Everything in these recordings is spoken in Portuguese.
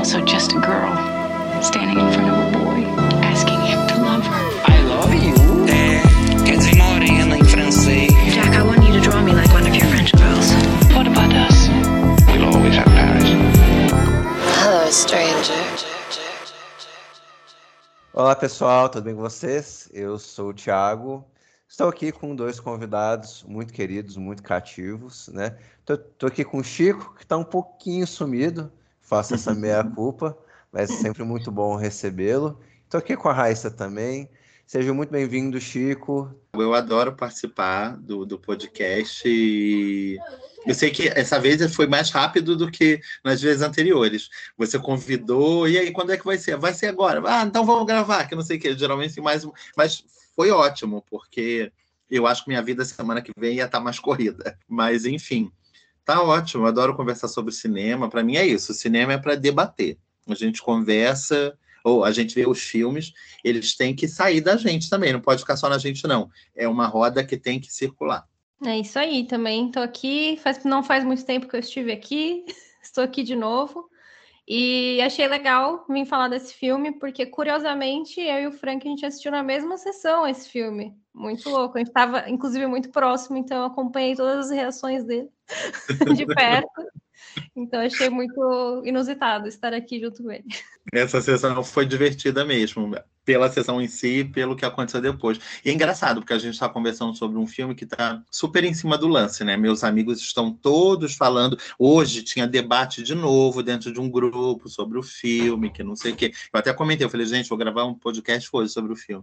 also just a girl standing in front of a boy, asking him to love her. I love you. Quer dizer morena em francês. Jack, I want you to draw me like one of your French girls. What about us? We'll always have Paris. Hello, stranger. Olá pessoal, tudo bem com vocês? Eu sou o Thiago, estou aqui com dois convidados muito queridos, muito cativos, né? Tô aqui com o Chico, que está um pouquinho sumido, faço essa meia-culpa, mas é sempre muito bom recebê-lo. Estou aqui com a Raíssa também, seja muito bem-vindo, Chico. Eu adoro participar do podcast e eu sei que essa vez foi mais rápido do que nas vezes anteriores. Você convidou, e aí, quando é que vai ser? Vai ser agora. Ah, então vamos gravar, que não sei o que. Geralmente mais... Mas foi ótimo, porque eu acho que minha vida semana que vem ia estar mais corrida. Mas, enfim, tá ótimo. Eu adoro conversar sobre cinema. Para mim é isso. O cinema é para debater. A gente conversa... ou a gente vê os filmes, eles têm que sair da gente também, não pode ficar só na gente, não. É uma roda que tem que circular. É isso aí, também estou aqui, não faz muito tempo que eu estive aqui, estou aqui de novo, e achei legal vir falar desse filme, porque, curiosamente, eu e o Frank, a gente assistiu na mesma sessão esse filme, muito louco, a gente estava, inclusive, muito próximo, então eu acompanhei todas as reações dele de perto, então achei muito inusitado estar aqui junto com ele. Essa sessão foi divertida mesmo, pela sessão em si, pelo que aconteceu depois. E é engraçado, porque a gente está conversando sobre um filme que está super em cima do lance, né? Meus amigos estão todos falando. Hoje tinha debate de novo dentro de um grupo sobre o filme, que não sei o quê. Eu até comentei, eu falei, gente, vou gravar um podcast hoje sobre o filme.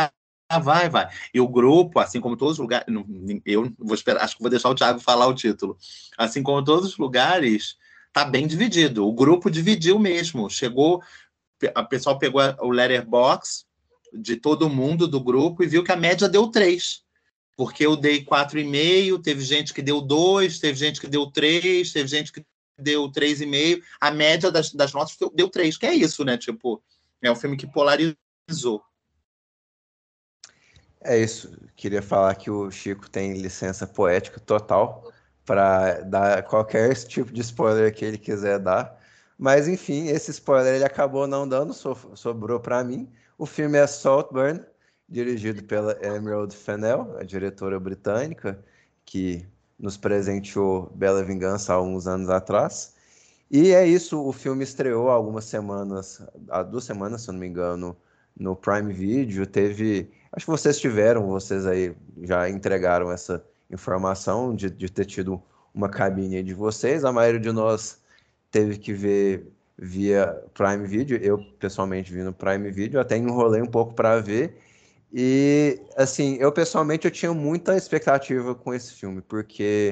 Vai. E o grupo, assim como todos os lugares... Eu vou esperar, acho que vou deixar o Thiago falar o título. Assim como todos os lugares... Tá bem dividido. O grupo dividiu mesmo. Chegou, a pessoa pegou o Letterboxd de todo mundo do grupo e viu que a média deu 3. Porque eu dei 4,5, teve gente que deu 2, teve gente que deu 3, teve gente que deu 3,5. A média das notas deu 3, que é isso, né? Tipo, é um filme que polarizou. É isso, queria falar que o Chico tem licença poética total para dar qualquer tipo de spoiler que ele quiser dar. Mas, enfim, esse spoiler ele acabou não dando, sobrou para mim. O filme é Saltburn, dirigido pela Emerald Fennell, a diretora britânica, que nos presenteou Bela Vingança há alguns anos atrás. E é isso, o filme estreou há algumas semanas, há 2 semanas, se eu não me engano, no Prime Video. Acho que vocês aí já entregaram essa informação de ter tido uma cabine de vocês. A maioria de nós teve que ver via Prime Video. Eu, pessoalmente, vi no Prime Video. Até enrolei um pouco para ver. E, assim, eu tinha muita expectativa com esse filme, porque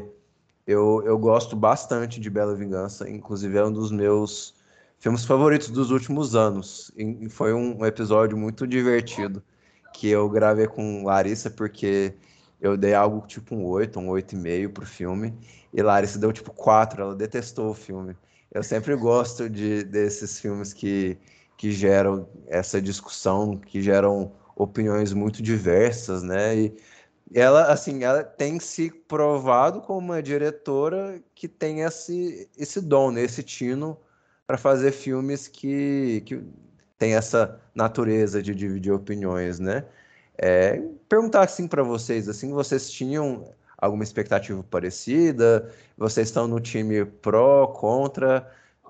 eu gosto bastante de Bela Vingança. Inclusive, é um dos meus filmes favoritos dos últimos anos. E foi um episódio muito divertido que eu gravei com Larissa, porque eu dei algo tipo um 8, um 8,5 pro filme, e Larissa deu tipo 4, ela detestou o filme. Eu sempre gosto desses filmes que geram essa discussão, que geram opiniões muito diversas, né? E ela, assim, ela tem se provado como uma diretora que tem esse dom, né? Esse tino para fazer filmes que tem essa natureza de dividir opiniões, né? Perguntar assim para vocês, assim, vocês tinham alguma expectativa parecida? Vocês estão no time pró, contra?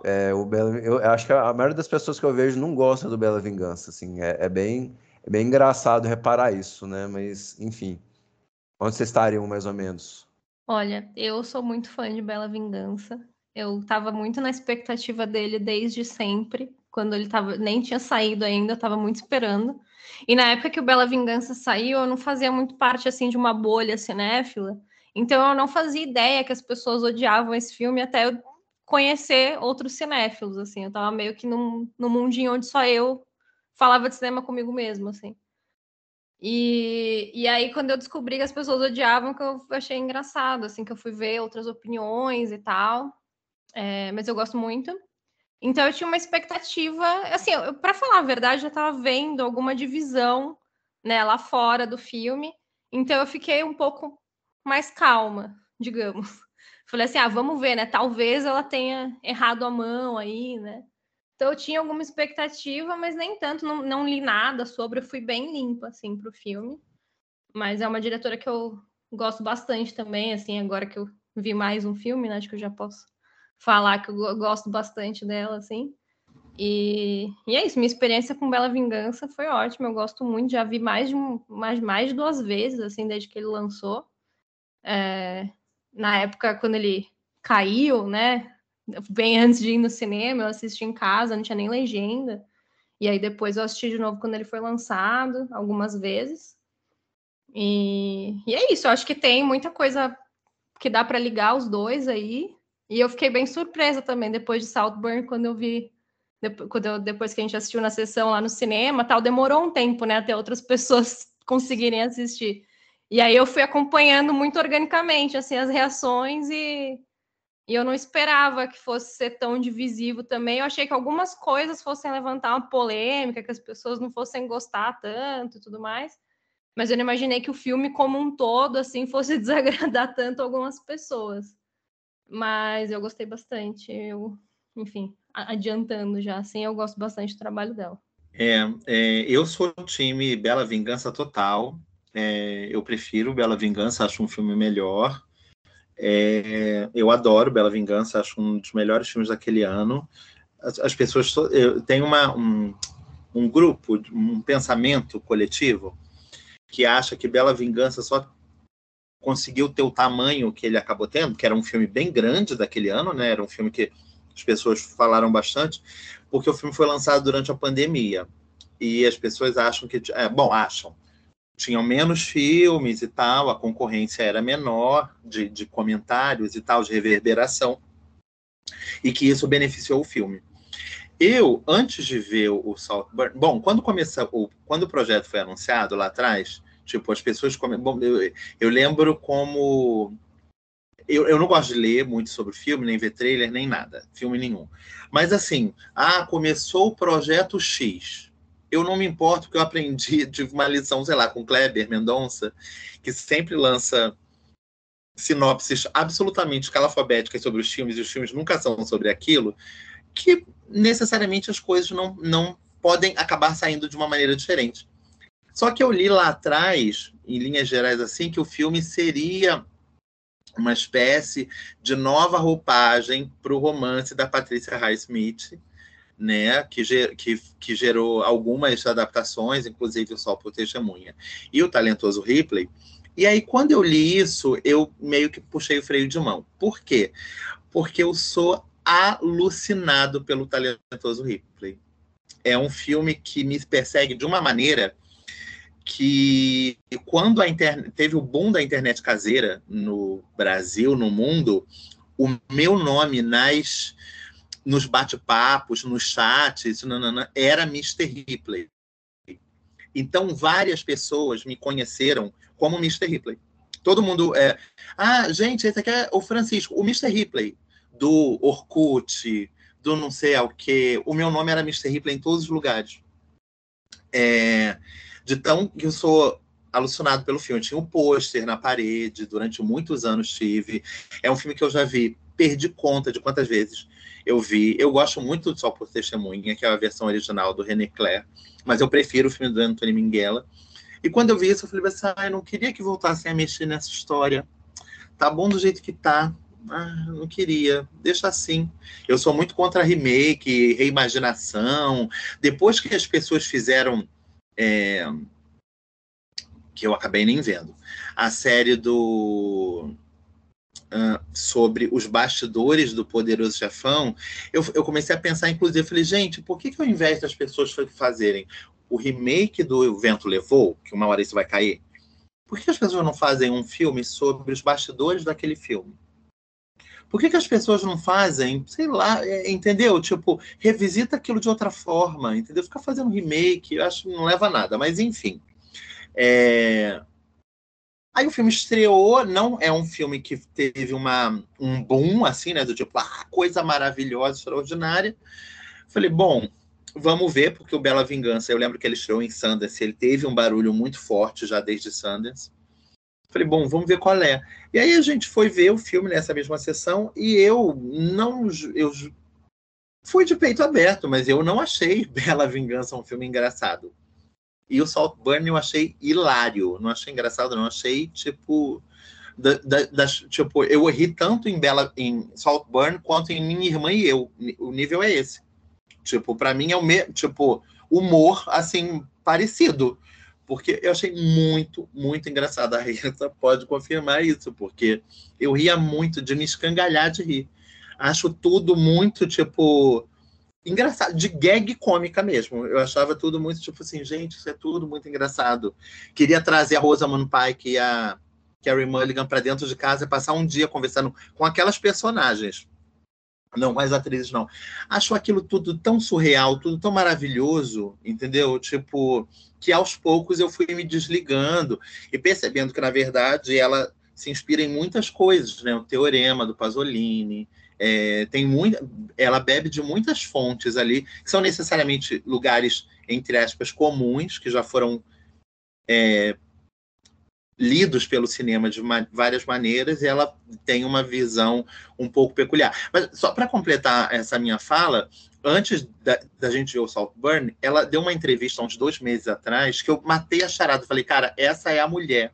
Eu acho que a maioria das pessoas que eu vejo não gosta do Bela Vingança, assim, é bem engraçado reparar isso, né? Mas, enfim, onde vocês estariam mais ou menos? Olha, eu sou muito fã de Bela Vingança. Eu estava muito na expectativa dele desde sempre. Quando ele nem tinha saído ainda, eu estava muito esperando. E na época que o Bela Vingança saiu, eu não fazia muito parte assim de uma bolha cinéfila. Então eu não fazia ideia que as pessoas odiavam esse filme até eu conhecer outros cinéfilos, assim. Eu estava meio que num mundinho onde só eu falava de cinema comigo mesmo, assim. E aí, quando eu descobri que as pessoas odiavam, que eu achei engraçado, assim, que eu fui ver outras opiniões e tal. Mas eu gosto muito. Então, eu tinha uma expectativa... Assim, para falar a verdade, eu estava vendo alguma divisão, né, lá fora do filme. Então, eu fiquei um pouco mais calma, digamos. Falei assim, vamos ver, né? Talvez ela tenha errado a mão aí, né? Então eu tinha alguma expectativa, mas nem tanto, não li nada sobre, eu fui bem limpa, assim, pro filme. Mas é uma diretora que eu gosto bastante também, assim, agora que eu vi mais um filme, né, acho que eu já posso falar que eu gosto bastante dela, assim. E é isso, minha experiência com Bela Vingança foi ótima, eu gosto muito, já vi mais de 2 vezes, assim, desde que ele lançou. Na época, quando ele caiu, né, bem antes de ir no cinema, eu assisti em casa, não tinha nem legenda. E aí depois eu assisti de novo quando ele foi lançado, algumas vezes. E é isso, eu acho que tem muita coisa que dá para ligar os dois aí. E eu fiquei bem surpresa também depois de Saltburn, quando eu vi, depois que a gente assistiu na sessão lá no cinema, tal, demorou um tempo, né, até outras pessoas conseguirem assistir. E aí eu fui acompanhando muito organicamente, assim, as reações e eu não esperava que fosse ser tão divisivo também. Eu achei que algumas coisas fossem levantar uma polêmica, que as pessoas não fossem gostar tanto e tudo mais. Mas eu não imaginei que o filme como um todo, assim, fosse desagradar tanto algumas pessoas. Mas eu gostei bastante. Enfim, adiantando já, assim, eu gosto bastante do trabalho dela. Eu sou do time Bela Vingança total. Eu prefiro Bela Vingança, acho um filme melhor. Eu adoro Bela Vingança, acho um dos melhores filmes daquele ano. As pessoas... Tem um grupo, um pensamento coletivo que acha que Bela Vingança só conseguiu ter o tamanho que ele acabou tendo, que era um filme bem grande daquele ano, né? Era um filme que as pessoas falaram bastante, porque o filme foi lançado durante a pandemia. E as pessoas acham que... acham. Tinham menos filmes e tal, a concorrência era menor de comentários e tal, de reverberação, e que isso beneficiou o filme. Eu, antes de ver o Saltburn... Bom, quando o projeto foi anunciado lá atrás, tipo, as pessoas... Eu lembro como... Eu não gosto de ler muito sobre filme, nem ver trailer, nem nada, filme nenhum. Mas assim, começou o projeto X. Eu não me importo, porque eu aprendi, tive uma lição, sei lá, com Kleber Mendonça, que sempre lança sinopses absolutamente escalafobéticas sobre os filmes, e os filmes nunca são sobre aquilo, que necessariamente as coisas não podem acabar saindo de uma maneira diferente. Só que eu li lá atrás, em linhas gerais assim, que o filme seria uma espécie de nova roupagem para o romance da Patricia Highsmith, né, que gerou algumas adaptações, inclusive o Sol por Testemunha e o talentoso Ripley. E aí, quando eu li isso, eu meio que puxei o freio de mão. Por quê? Porque eu sou alucinado pelo talentoso Ripley. É um filme que me persegue de uma maneira que, quando teve o boom da internet caseira no Brasil, no mundo, o meu nome nos bate-papos, nos chats, era Mr. Ripley. Então, várias pessoas me conheceram como Mr. Ripley. Todo mundo... gente, esse aqui é o Francisco, o Mr. Ripley, do Orkut, do não sei ao quê. O meu nome era Mr. Ripley em todos os lugares. De tão que eu sou alucinado pelo filme. Tinha um pôster na parede, durante muitos anos tive. É um filme que eu já vi, perdi conta de quantas vezes eu vi. Eu gosto muito do Sol por Testemunha, que é a versão original do René Clair, mas eu prefiro o filme do Anthony Minghella. E quando eu vi isso, eu falei assim, eu não queria que voltassem a mexer nessa história. Tá bom do jeito que tá. Não queria. Deixa assim. Eu sou muito contra remake, reimaginação. Depois que as pessoas fizeram... que eu acabei nem vendo. A série sobre os bastidores do Poderoso Chefão, eu comecei a pensar, inclusive, eu falei, gente, por que ao invés das pessoas fazerem o remake do O Vento Levou, que uma hora isso vai cair, por que as pessoas não fazem um filme sobre os bastidores daquele filme? Por que as pessoas não fazem, sei lá, entendeu? Tipo, revisita aquilo de outra forma, entendeu? Ficar fazendo remake, eu acho que não leva a nada, mas enfim. Aí o filme estreou, não é um filme que teve um boom, assim, né? Do tipo, coisa maravilhosa, extraordinária. Falei, bom, vamos ver, porque o Bela Vingança, eu lembro que ele estreou em Sundance, ele teve um barulho muito forte já desde Sundance. Falei, bom, vamos ver qual é. E aí a gente foi ver o filme nessa mesma sessão, e eu fui de peito aberto, mas eu não achei Bela Vingança um filme engraçado. E o Saltburn eu achei hilário. Não achei engraçado, não. Achei, tipo... tipo, eu ri tanto em Saltburn quanto em Minha Irmã e Eu. O nível é esse. Tipo, pra mim é o mesmo... Tipo, humor, assim, parecido. Porque eu achei muito, muito engraçado. A Rita pode confirmar isso, porque eu ria muito de me escangalhar de rir. Acho tudo muito, tipo... engraçado, de gag cômica mesmo. Eu achava tudo muito, tipo assim, gente, isso é tudo muito engraçado. Queria trazer a Rosamund Pike e a Carey Mulligan para dentro de casa e passar um dia conversando com aquelas personagens. Não, com as atrizes, não. Acho aquilo tudo tão surreal, tudo tão maravilhoso, entendeu? Tipo, que aos poucos eu fui me desligando e percebendo que, na verdade, ela se inspira em muitas coisas, né? O Teorema do Pasolini, ela bebe de muitas fontes ali, que são necessariamente lugares, entre aspas, comuns, que já foram lidos pelo cinema de várias maneiras, e ela tem uma visão um pouco peculiar. Mas só para completar essa minha fala, antes da gente ver o Saltburn, ela deu uma entrevista há uns 2 meses atrás, que eu matei a charada, falei, cara, essa é a mulher.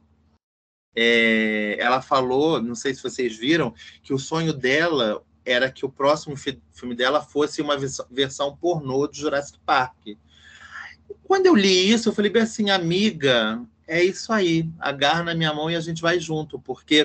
Ela falou, não sei se vocês viram, que o sonho dela era que o próximo filme dela fosse uma versão pornô de Jurassic Park. Quando eu li isso, eu falei bem assim, amiga, é isso aí, agarra na minha mão e a gente vai junto, porque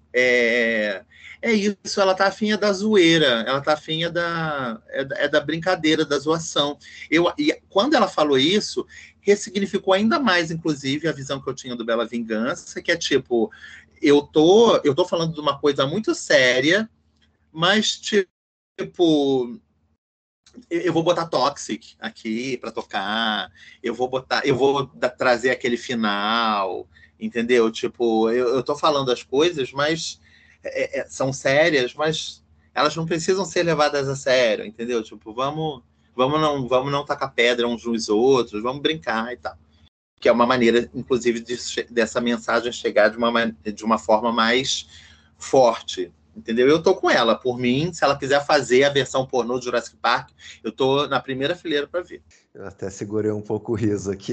é isso, ela tá afim da zoeira, ela tá afim da brincadeira, da zoação. E quando ela falou isso, ressignificou ainda mais, inclusive, a visão que eu tinha do Bela Vingança, que é tipo, eu tô falando de uma coisa muito séria, mas, tipo, eu vou botar Toxic aqui para tocar, eu vou trazer aquele final, entendeu? Tipo, eu tô falando as coisas, mas são sérias, mas elas não precisam ser levadas a sério, entendeu? Tipo, vamos não tacar pedra uns nos outros, vamos brincar e tal. Que é uma maneira, inclusive, dessa mensagem chegar de uma forma mais forte, entendeu? Eu tô com ela. Por mim, se ela quiser fazer a versão pornô de Jurassic Park, eu tô na primeira fileira para ver. Eu até segurei um pouco o riso aqui.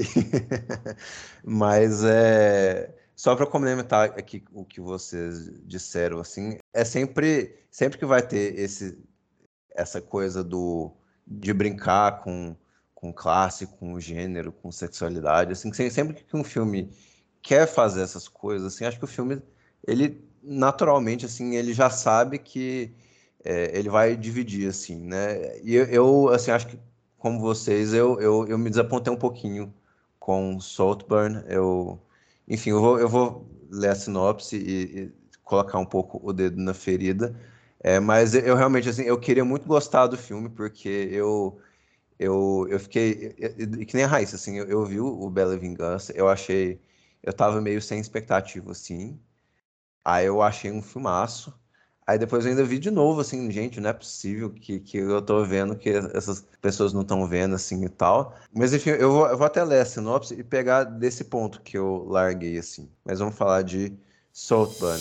Mas só para complementar aqui o que vocês disseram, assim, sempre que vai ter essa coisa de brincar com classe, com gênero, com sexualidade, assim, sempre que um filme quer fazer essas coisas, assim, acho que o filme, ele naturalmente, assim, ele já sabe que ele vai dividir, assim, né? E eu assim, acho que, como vocês, eu me desapontei um pouquinho com Saltburn. Enfim, eu vou ler a sinopse e colocar um pouco o dedo na ferida. Mas eu realmente, assim, eu queria muito gostar do filme, porque eu fiquei, que nem a Raíssa, assim, eu vi o Bela Vingança, eu tava meio sem expectativa, assim, aí eu achei um filmaço, aí depois eu ainda vi de novo, assim, gente, não é possível que eu tô vendo que essas pessoas não estão vendo, assim, e tal, mas enfim, eu vou até ler a sinopse e pegar desse ponto que eu larguei, assim, mas vamos falar de Saltburn.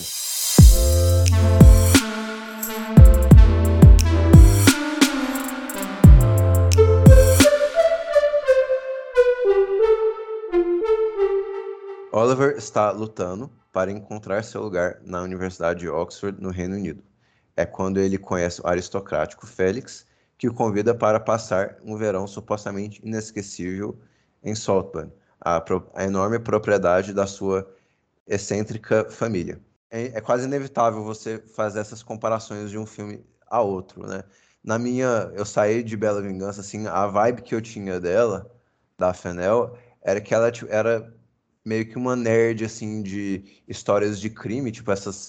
Oliver está lutando para encontrar seu lugar na Universidade de Oxford, no Reino Unido. É quando ele conhece o aristocrático Félix, que o convida para passar um verão supostamente inesquecível em Saltburn, a enorme propriedade da sua excêntrica família. É quase inevitável você fazer essas comparações de um filme a outro, né? Eu saí de Bela Vingança, assim, a vibe que eu tinha dela, da Fennell, era que ela era meio que uma nerd, assim, de histórias de crime, tipo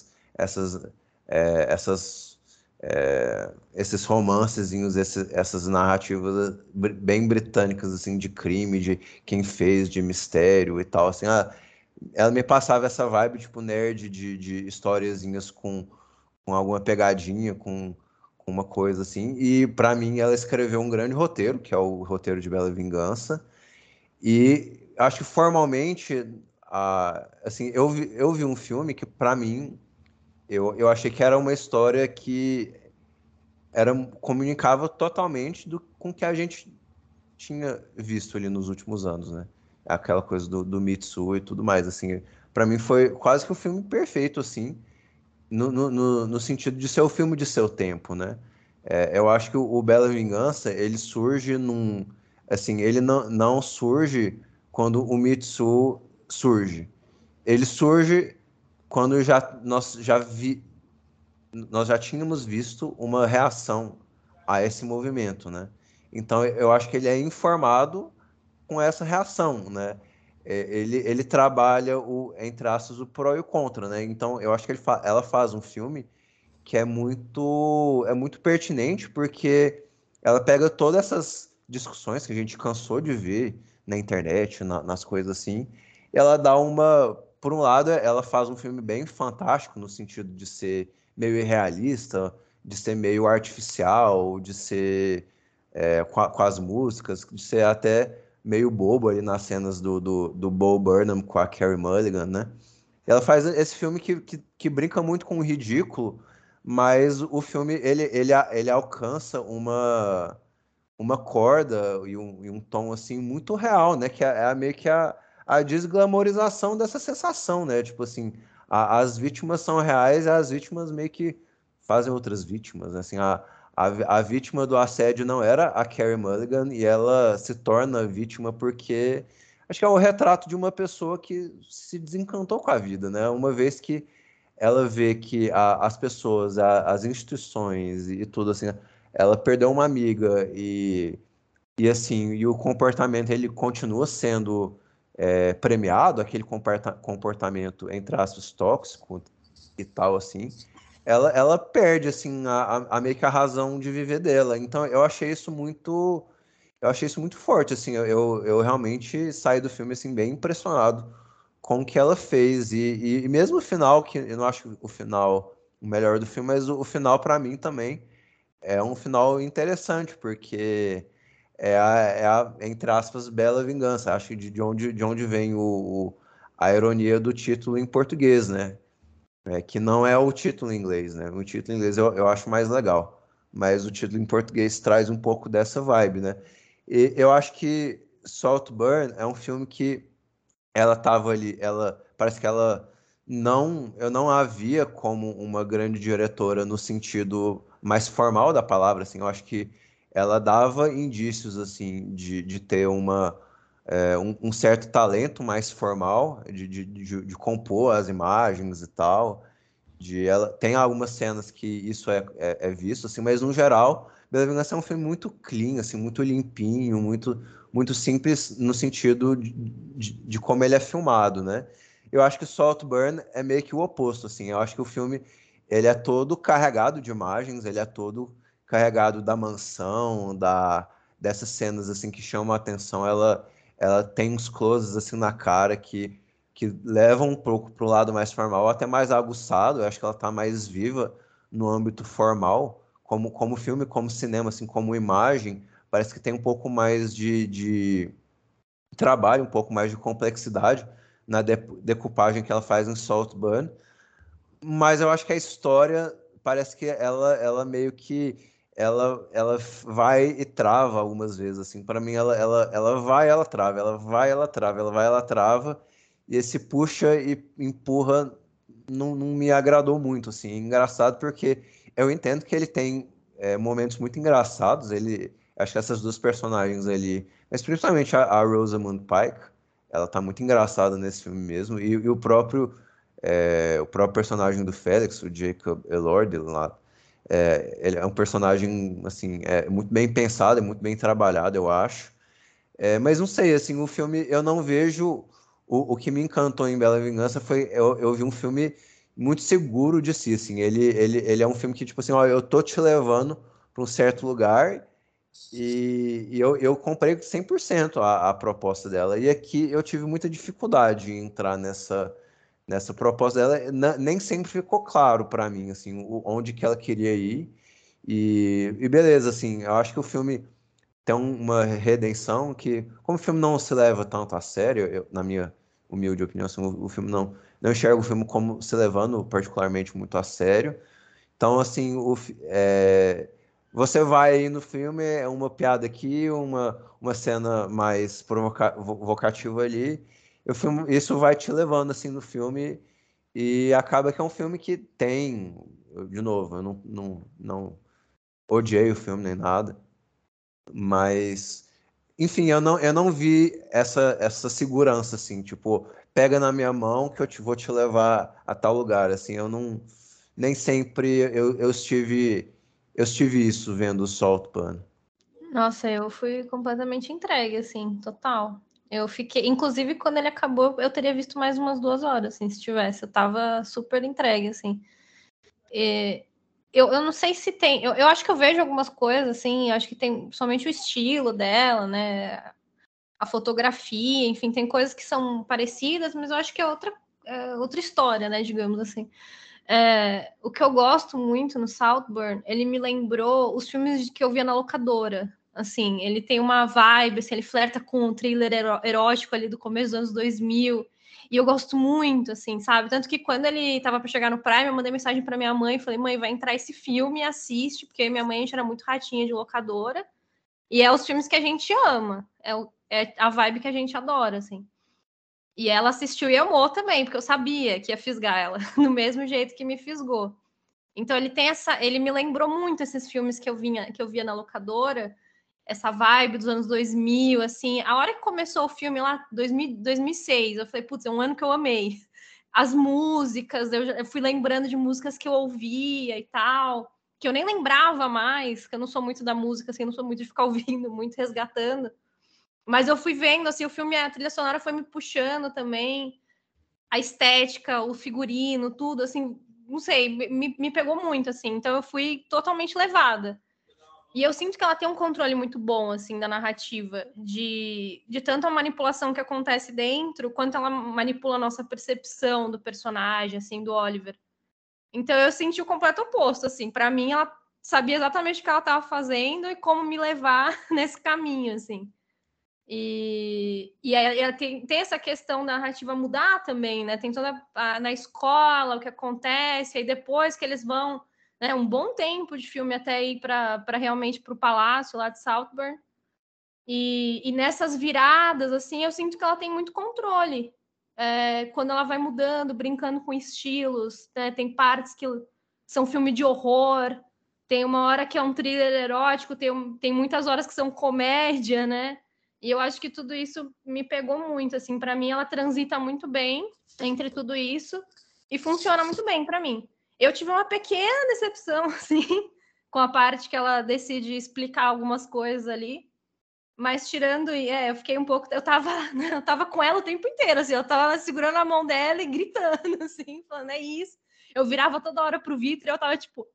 esses romancezinhos, essas narrativas bem britânicas, assim, de crime, de quem fez, de mistério e tal, assim, ela me passava essa vibe, tipo, nerd de historiazinhas com alguma pegadinha, com uma coisa assim, e para mim ela escreveu um grande roteiro, que é o roteiro de Bela Vingança, e acho que formalmente, assim, eu vi um filme que, para mim, eu achei que era uma história que comunicava totalmente com o que a gente tinha visto ali nos últimos anos, né? Aquela coisa do Mitsu e tudo mais, assim. Para mim foi quase que um filme perfeito, assim, no sentido de ser o filme de seu tempo, né? Eu acho que o Bela Vingança, ele surge assim, ele não surge quando o Mitsu surge. Ele surge quando nós já tínhamos visto uma reação a esse movimento, né? Então eu acho que ele é informado com essa reação, né? Ele trabalha entre aspas, o pró e o contra, né? Então eu acho que ela faz um filme que é muito pertinente, porque ela pega todas essas discussões que a gente cansou de ver na internet, nas coisas assim, e ela dá por um lado, ela faz um filme bem fantástico, no sentido de ser meio irrealista, de ser meio artificial, de ser com as músicas, de ser até meio bobo ali nas cenas do Bo Burnham com a Carey Mulligan, né? Ela faz esse filme que brinca muito com o ridículo, mas o filme ele alcança uma corda e um tom assim muito real, né? Que meio que a desglamorização dessa sensação, né? Tipo assim, as vítimas são reais e as vítimas meio que fazem outras vítimas, né? Assim, a vítima do assédio não era a Carey Mulligan e ela se torna vítima porque acho que é o retrato de uma pessoa que se desencantou com a vida, né? Uma vez que ela vê que as pessoas, as instituições e tudo assim, ela perdeu uma amiga e assim, e o comportamento ele continua sendo premiado, aquele comportamento entre aspas tóxico e tal assim, ela perde assim a meio que a razão de viver dela. Então eu achei isso muito forte, assim, eu realmente saí do filme assim bem impressionado com o que ela fez e mesmo o final, que eu não acho o final o melhor do filme, mas o final para mim também é um final interessante, porque entre aspas, bela vingança. Acho que de onde vem a ironia do título em português, né? Que não é o título em inglês, né? O título em inglês eu acho mais legal, mas o título em português traz um pouco dessa vibe, né? E eu acho que Saltburn é um filme que ela estava ali, parece que eu não a via como uma grande diretora no sentido mais formal da palavra, assim, eu acho que ela dava indícios, assim, de ter um certo talento mais formal, de compor as imagens e tal, ela tem algumas cenas que isso é visto, assim, mas no geral, Bela Vingança é um filme muito clean, assim, muito limpinho, muito simples no sentido de como ele é filmado, né? Eu acho que Saltburn é meio que o oposto, assim. Eu acho que o filme ele é todo carregado de imagens, ele é todo carregado da mansão, dessas cenas assim que chamam a atenção. Ela tem uns closes assim na cara que levam um pouco para o lado mais formal, até mais aguçado. Eu acho que ela está mais viva no âmbito formal, como filme, como cinema, assim, como imagem. Parece que tem um pouco mais de trabalho, um pouco mais de complexidade na decupagem que ela faz em Saltburn, mas eu acho que a história parece que ela meio que ela vai e trava algumas vezes assim. Para mim ela vai, ela trava, ela vai, ela trava, ela vai, ela trava e esse puxa e empurra não me agradou muito assim. É engraçado porque eu entendo que ele tem momentos muito engraçados. Acho que essas duas personagens ali, mas principalmente a Rosamund Pike, ela tá muito engraçada nesse filme mesmo e o próprio personagem do Félix, o Jacob Elordi lá, ele é um personagem assim, muito bem pensado, é muito bem trabalhado, eu acho. Mas não sei, assim, o filme eu não vejo o que me encantou em Bela Vingança foi eu vi um filme muito seguro de si, assim. Ele é um filme que tipo assim, ó, eu tô te levando para um certo lugar e eu comprei 100% a proposta dela. E aqui eu tive muita dificuldade em entrar nessa proposta dela. Nem sempre ficou claro para mim, assim, onde que ela queria ir. E beleza, assim, eu acho que o filme tem uma redenção que, como o filme não se leva tanto a sério, na minha humilde opinião, assim, o filme não enxerga o filme como se levando particularmente muito a sério. Então, assim, você vai aí no filme, é uma piada aqui, uma cena mais provocativa ali, isso vai te levando assim no filme e acaba que é um filme que tem, de novo, eu não odiei o filme nem nada, mas enfim, eu não vi essa segurança assim, tipo, pega na minha mão que vou te levar a tal lugar, assim, eu não nem sempre eu estive isso vendo o Salt Pan. Nossa, eu fui completamente entregue, assim, total. Eu fiquei, inclusive, quando ele acabou, eu teria visto mais umas 2 horas, assim, se tivesse. Eu tava super entregue, assim. Eu não sei se tem. Eu acho que eu vejo algumas coisas, assim, acho que tem somente o estilo dela, né? A fotografia, enfim, tem coisas que são parecidas, mas eu acho que é outra história, né? Digamos assim. O que eu gosto muito no Saltburn, ele me lembrou os filmes que eu via na locadora. Assim, ele tem uma vibe, assim, ele flerta com um thriller erótico ali do começo dos anos 2000. E eu gosto muito, assim, sabe? Tanto que quando ele tava para chegar no Prime, eu mandei mensagem para minha mãe, falei: "Mãe, vai entrar esse filme, assiste", porque minha mãe era muito ratinha de locadora. E é os filmes que a gente ama. É a vibe que a gente adora, assim. E ela assistiu e amou também, porque eu sabia que ia fisgar ela, do mesmo jeito que me fisgou. Então ele me lembrou muito esses filmes que eu via na locadora, essa vibe dos anos 2000, assim. A hora que começou o filme lá, 2006, eu falei, putz, é um ano que eu amei. As músicas, eu fui lembrando de músicas que eu ouvia e tal, que eu nem lembrava mais, que eu não sou muito da música, assim, eu não sou muito de ficar ouvindo, muito resgatando. Mas eu fui vendo, assim, o filme, a trilha sonora foi me puxando também, a estética, o figurino, tudo, assim, não sei, me pegou muito, assim. Então eu fui totalmente levada. E eu sinto que ela tem um controle muito bom, assim, da narrativa, de tanto a manipulação que acontece dentro, quanto ela manipula a nossa percepção do personagem, assim, do Oliver. Então eu senti o completo oposto, assim. Para mim, ela sabia exatamente o que ela estava fazendo e como me levar nesse caminho, assim. E aí tem essa questão da narrativa mudar também, né? Tem toda na escola o que acontece, aí depois que eles vão, né, um bom tempo de filme até ir para realmente para o palácio lá de Saltburn. E nessas viradas, assim, eu sinto que ela tem muito controle. Quando ela vai mudando, brincando com estilos, né? Tem partes que são filme de horror, tem uma hora que é um thriller erótico, tem muitas horas que são comédia, né? E eu acho que tudo isso me pegou muito, assim, para mim ela transita muito bem entre tudo isso e funciona muito bem para mim. Eu tive uma pequena decepção, assim, com a parte que ela decide explicar algumas coisas ali, mas tirando, eu fiquei um pouco, eu tava com ela o tempo inteiro, assim, eu tava segurando a mão dela e gritando, assim, falando, é isso. Eu virava toda hora pro Vitor e eu tava, tipo,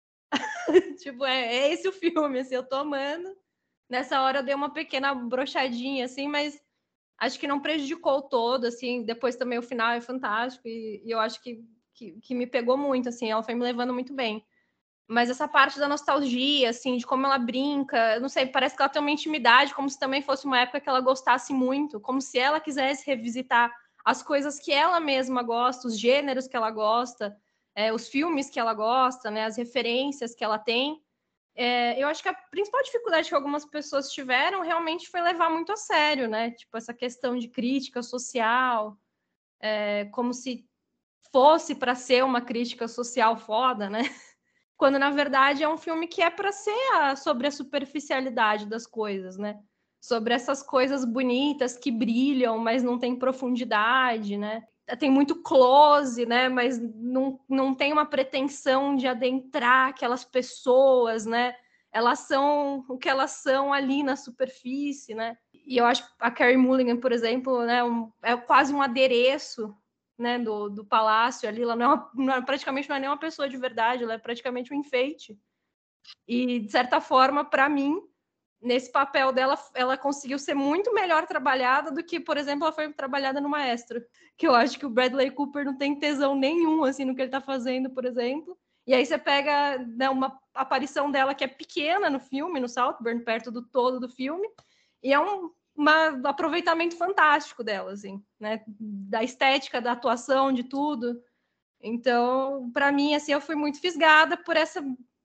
tipo, é esse o filme, assim, eu tô amando. Nessa hora eu dei uma pequena brochadinha, assim, mas acho que não prejudicou o todo, assim. Depois também o final é fantástico e eu acho que me pegou muito, assim. Ela foi me levando muito bem. Mas essa parte da nostalgia, assim, de como ela brinca, eu não sei, parece que ela tem uma intimidade, como se também fosse uma época que ela gostasse muito, como se ela quisesse revisitar as coisas que ela mesma gosta, os gêneros que ela gosta, os filmes que ela gosta, né, as referências que ela tem. Eu acho que a principal dificuldade que algumas pessoas tiveram realmente foi levar muito a sério, né? Tipo, essa questão de crítica social, como se fosse para ser uma crítica social foda, né? Quando, na verdade, é um filme que é para ser sobre a superficialidade das coisas, né? Sobre essas coisas bonitas que brilham, mas não tem profundidade, né? Tem muito close, né? Mas não tem uma pretensão de adentrar aquelas pessoas, né? Elas são o que elas são ali na superfície, né? E eu acho que a Carey Mulligan, por exemplo, né, é quase um adereço, né, do palácio ali. Ela praticamente não é nem uma pessoa de verdade, ela é praticamente um enfeite. E, de certa forma, para mim, nesse papel dela, ela conseguiu ser muito melhor trabalhada do que, por exemplo, ela foi trabalhada no Maestro. Que eu acho que o Bradley Cooper não tem tesão nenhum, assim, no que ele tá fazendo, por exemplo. E aí você pega, né, uma aparição dela que é pequena no filme, no Saltburn, perto do todo do filme, e é um aproveitamento fantástico dela, assim, né? Da estética, da atuação, de tudo. Então, para mim, assim, eu fui muito fisgada por essa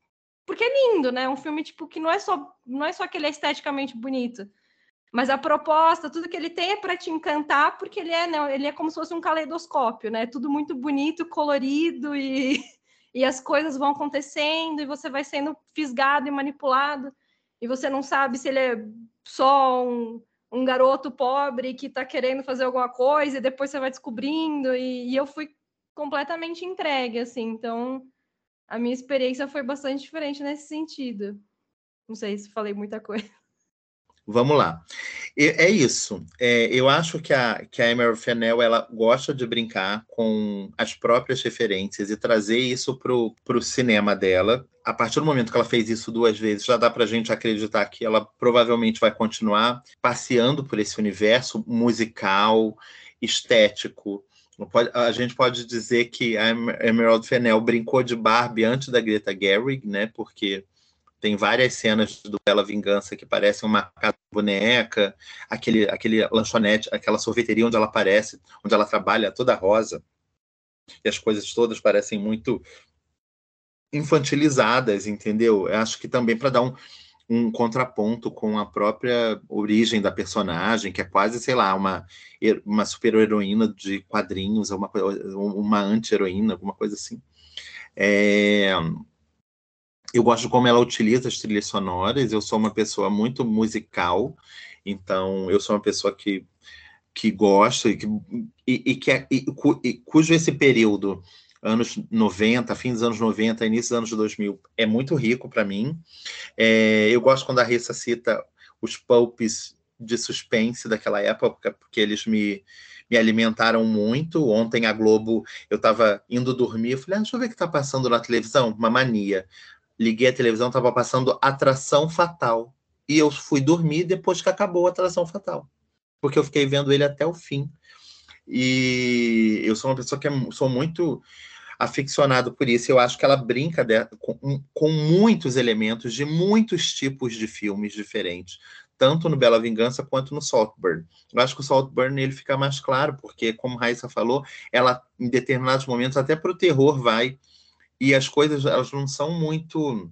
porque é lindo, né? Um filme, tipo, que não é só que ele é esteticamente bonito, mas a proposta, tudo que ele tem é para te encantar, porque ele é como se fosse um caleidoscópio, né? Tudo muito bonito, colorido, e as coisas vão acontecendo, e você vai sendo fisgado e manipulado, e você não sabe se ele é só um garoto pobre que está querendo fazer alguma coisa, e depois você vai descobrindo, e eu fui completamente entregue, assim. Então, a minha experiência foi bastante diferente nesse sentido. Não sei se falei muita coisa. Vamos lá. É isso. Eu acho que a Emerald Fennell, ela gosta de brincar com as próprias referências e trazer isso pro cinema dela. A partir do momento que ela fez isso 2 vezes, já dá pra gente acreditar que ela provavelmente vai continuar passeando por esse universo musical, estético. A gente pode dizer que a Emerald Fennell brincou de Barbie antes da Greta Gerwig, né? Porque tem várias cenas do Bela Vingança que parecem uma casa de boneca, aquele lanchonete, aquela sorveteria onde ela aparece, onde ela trabalha toda rosa, e as coisas todas parecem muito infantilizadas, entendeu? Eu acho que também para dar um contraponto com a própria origem da personagem, que é quase, sei lá, uma super-heroína de quadrinhos, uma anti-heroína, alguma coisa assim. Eu gosto de como ela utiliza as trilhas sonoras. Eu sou uma pessoa muito musical, então eu sou uma pessoa que gosta cujo esse período, anos 90, fim dos anos 90, início dos anos 2000, é muito rico para mim. Eu gosto quando a Rissa cita os pulps de suspense daquela época, porque eles me alimentaram muito. Ontem a Globo, eu estava indo dormir, eu falei, deixa eu ver o que está passando na televisão, uma mania. Liguei a televisão, estava passando Atração Fatal. E eu fui dormir depois que acabou a Atração Fatal, porque eu fiquei vendo ele até o fim. E eu sou uma pessoa que sou muito aficionado por isso. Eu acho que ela brinca com muitos elementos de muitos tipos de filmes diferentes, tanto no Bela Vingança quanto no Saltburn. Eu acho que o Saltburn ele fica mais claro, porque, como a Raíssa falou, ela, em determinados momentos, até para o terror vai. E as coisas, elas não são muito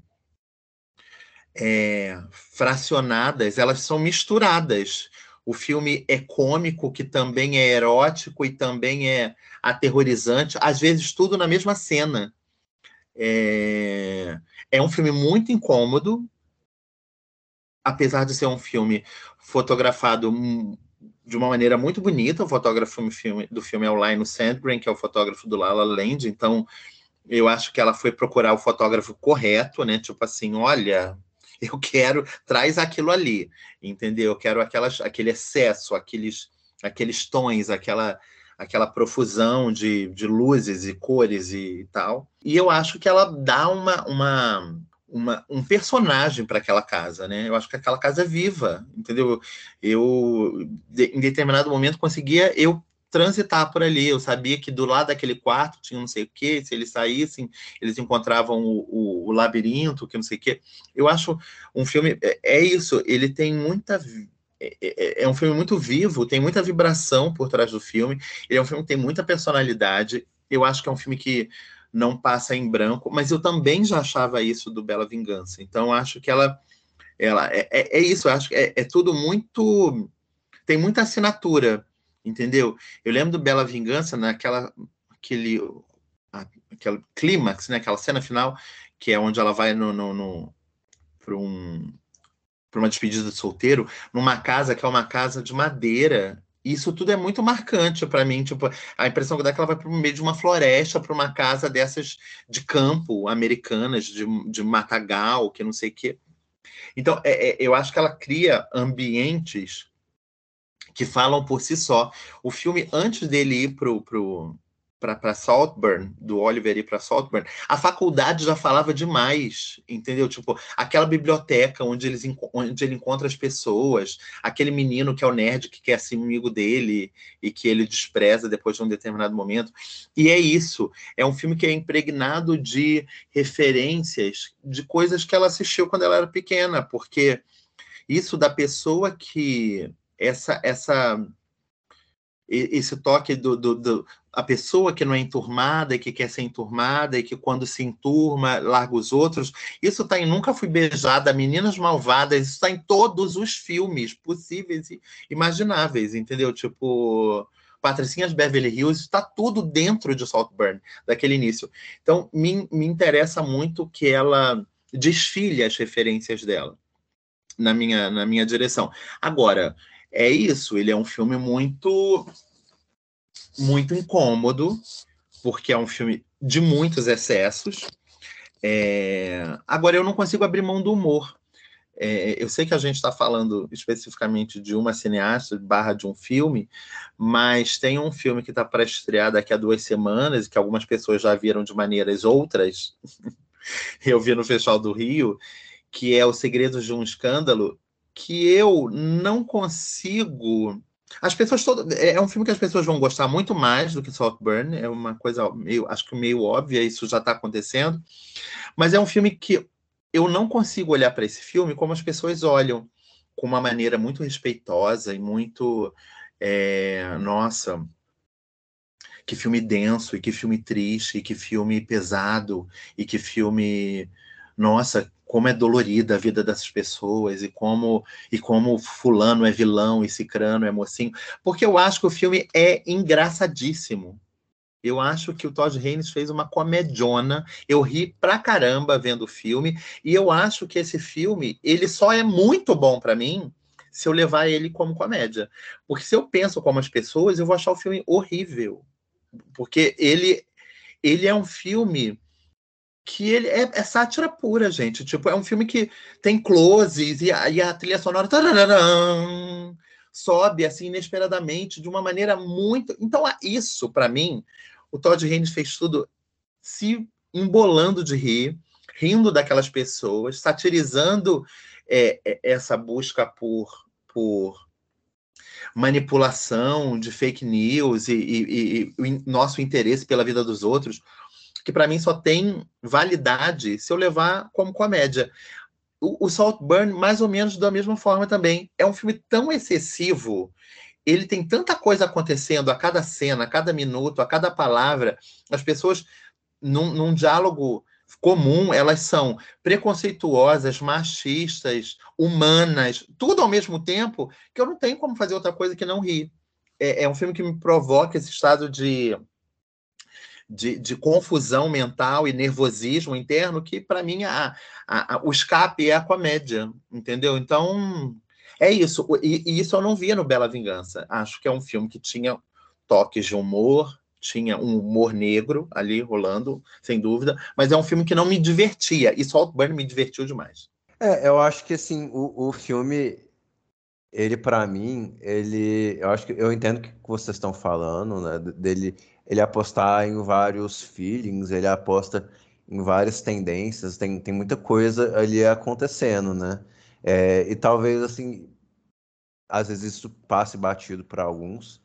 fracionadas, elas são misturadas. O filme é cômico, que também é erótico e também é aterrorizante, às vezes tudo na mesma cena. É um filme muito incômodo, apesar de ser um filme fotografado de uma maneira muito bonita. O fotógrafo do filme é o Lionel Sandgren, que é o fotógrafo do La La Land. Então, eu acho que ela foi procurar o fotógrafo correto, né? Tipo assim, olha, eu quero, traz aquilo ali, entendeu? Eu quero aquele excesso, aqueles tons, aquela profusão de luzes e cores e tal. E eu acho que ela dá um personagem para aquela casa, né? Eu acho que aquela casa é viva, entendeu? Em determinado momento, conseguia transitar por ali. Eu sabia que do lado daquele quarto tinha não sei o quê, se eles saíssem, eles encontravam o labirinto, que não sei o quê. Eu acho um filme... isso, ele tem muita... É um filme muito vivo, tem muita vibração por trás do filme. Ele é um filme que tem muita personalidade. Eu acho que é um filme que não passa em branco, mas eu também já achava isso do Bela Vingança. Então, eu acho que ela é isso. Eu acho que é tudo muito... Tem muita assinatura, entendeu? Eu lembro do Bela Vingança aquele clímax, né? Aquela cena final, que é onde ela vai para uma despedida de solteiro, numa casa que é uma casa de madeira. Isso tudo é muito marcante para mim. Tipo, a impressão que dá é que ela vai para o meio de uma floresta, para uma casa dessas de campo, americanas, de matagal, que não sei o quê. Então, eu acho que ela cria ambientes que falam por si só. O filme, antes dele ir para Saltburn, do Oliver ir para Saltburn, a faculdade já falava demais, entendeu? Tipo, aquela biblioteca onde ele encontra as pessoas, aquele menino que é o nerd, que quer ser amigo dele e que ele despreza depois de um determinado momento. E é isso. É um filme que é impregnado de referências de coisas que ela assistiu quando ela era pequena, porque isso da pessoa que... esse toque a pessoa que não é enturmada e que quer ser enturmada e que quando se enturma larga os outros. Isso está em Nunca Fui Beijada, Meninas Malvadas, isso está em todos os filmes possíveis e imagináveis, entendeu? Tipo, Patricinhas Beverly Hills, está tudo dentro de Saltburn, daquele início. Então, me interessa muito que ela desfile as referências dela na minha direção. Agora, é isso, ele é um filme muito incômodo, porque é um filme de muitos excessos. Agora, eu não consigo abrir mão do humor. Eu sei que a gente está falando especificamente de uma cineasta, de um filme, mas tem um filme que está para estrear daqui a 2 semanas, que algumas pessoas já viram de maneiras outras, eu vi no Festival do Rio, que é Os Segredos de um Escândalo, que eu não consigo... As pessoas todas... É um filme que as pessoas vão gostar muito mais do que Saltburn, é uma coisa acho que meio óbvia, isso já está acontecendo, mas é um filme que eu não consigo olhar para esse filme como as pessoas olham, com uma maneira muito respeitosa e muito... nossa, que filme denso, e que filme triste, e que filme pesado, e que filme... Nossa, como é dolorida a vida dessas pessoas, e como fulano é vilão, e cicrano é mocinho. Porque eu acho que o filme é engraçadíssimo. Eu acho que o Todd Haynes fez uma comediona. Eu ri pra caramba vendo o filme. E eu acho que esse filme, ele só é muito bom pra mim se eu levar ele como comédia. Porque se eu penso como as pessoas, eu vou achar o filme horrível. Porque ele é um filme que ele é sátira pura, gente. Tipo, é um filme que tem closes e a trilha sonora sobe assim inesperadamente de uma maneira muito... Então, isso, para mim, o Todd Haynes fez tudo se embolando de rir, rindo daquelas pessoas, satirizando essa busca por manipulação de fake news e o nosso interesse pela vida dos outros, que para mim só tem validade se eu levar como comédia. O Saltburn, mais ou menos da mesma forma também. É um filme tão excessivo, ele tem tanta coisa acontecendo a cada cena, a cada minuto, a cada palavra. As pessoas, num diálogo comum, elas são preconceituosas, machistas, humanas, tudo ao mesmo tempo, que eu não tenho como fazer outra coisa que não rir. É um filme que me provoca esse estado de confusão mental e nervosismo interno, que para mim o escape é a comédia, entendeu? Então, é isso. E isso eu não via no Bela Vingança. Acho que é um filme que tinha toques de humor, tinha um humor negro ali rolando, sem dúvida, mas é um filme que não me divertia, e Saltburn me divertiu demais. Eu acho que assim, o filme, ele para mim, eu acho que eu entendo o que vocês estão falando, né, dele, ele apostar em vários feelings, ele aposta em várias tendências, tem muita coisa ali acontecendo, né, e talvez assim, às vezes isso passe batido para alguns,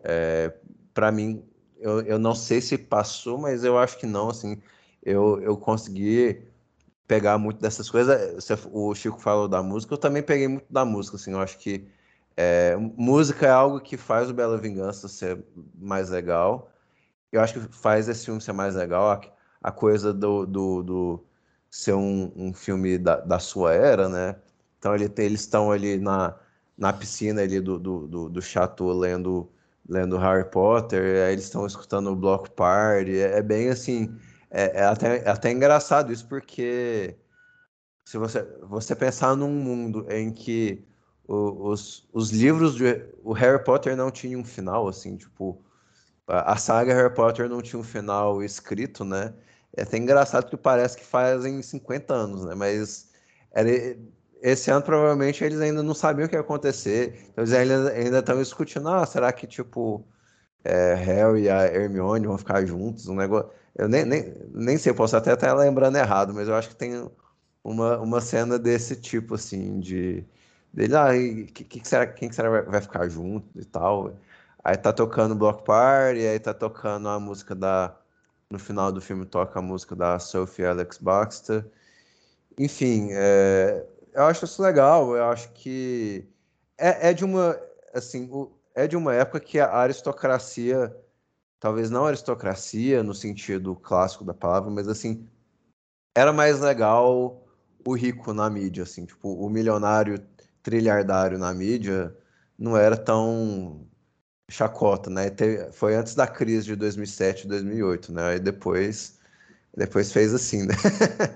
para mim, eu não sei se passou, mas eu acho que não, assim, eu consegui pegar muito dessas coisas. O Chico falou da música, eu também peguei muito da música, assim, eu acho que música é algo que faz o Bela Vingança ser mais legal, eu acho que faz esse filme ser mais legal, a coisa do ser um filme da sua era, né, então eles estão ali na piscina ali do chateau lendo Harry Potter, aí eles estão escutando o Block Party, bem assim, até engraçado isso, porque se você pensar num mundo em que os livros o Harry Potter não tinha um final, assim, tipo, a saga Harry Potter não tinha um final escrito, né? É até engraçado que parece que fazem 50 anos, né? Mas esse ano provavelmente eles ainda não sabiam o que ia acontecer, então eles ainda estão discutindo, será que tipo Harry e a Hermione vão ficar juntos, um negócio... Eu nem sei, posso até estar lembrando errado, mas eu acho que tem uma cena desse tipo, assim, dele, quem que será vai ficar junto e tal. Aí tá tocando Block Party, aí tá tocando a música no final do filme toca a música da Sophie Alex Baxter. Enfim, eu acho isso legal, eu acho que é de uma, assim, é de uma época que a aristocracia, talvez não a aristocracia no sentido clássico da palavra, mas assim, era mais legal o rico na mídia, assim, tipo, o milionário trilhardário na mídia não era tão chacota, né? Foi antes da crise de 2007, 2008, né? Aí depois fez assim, né?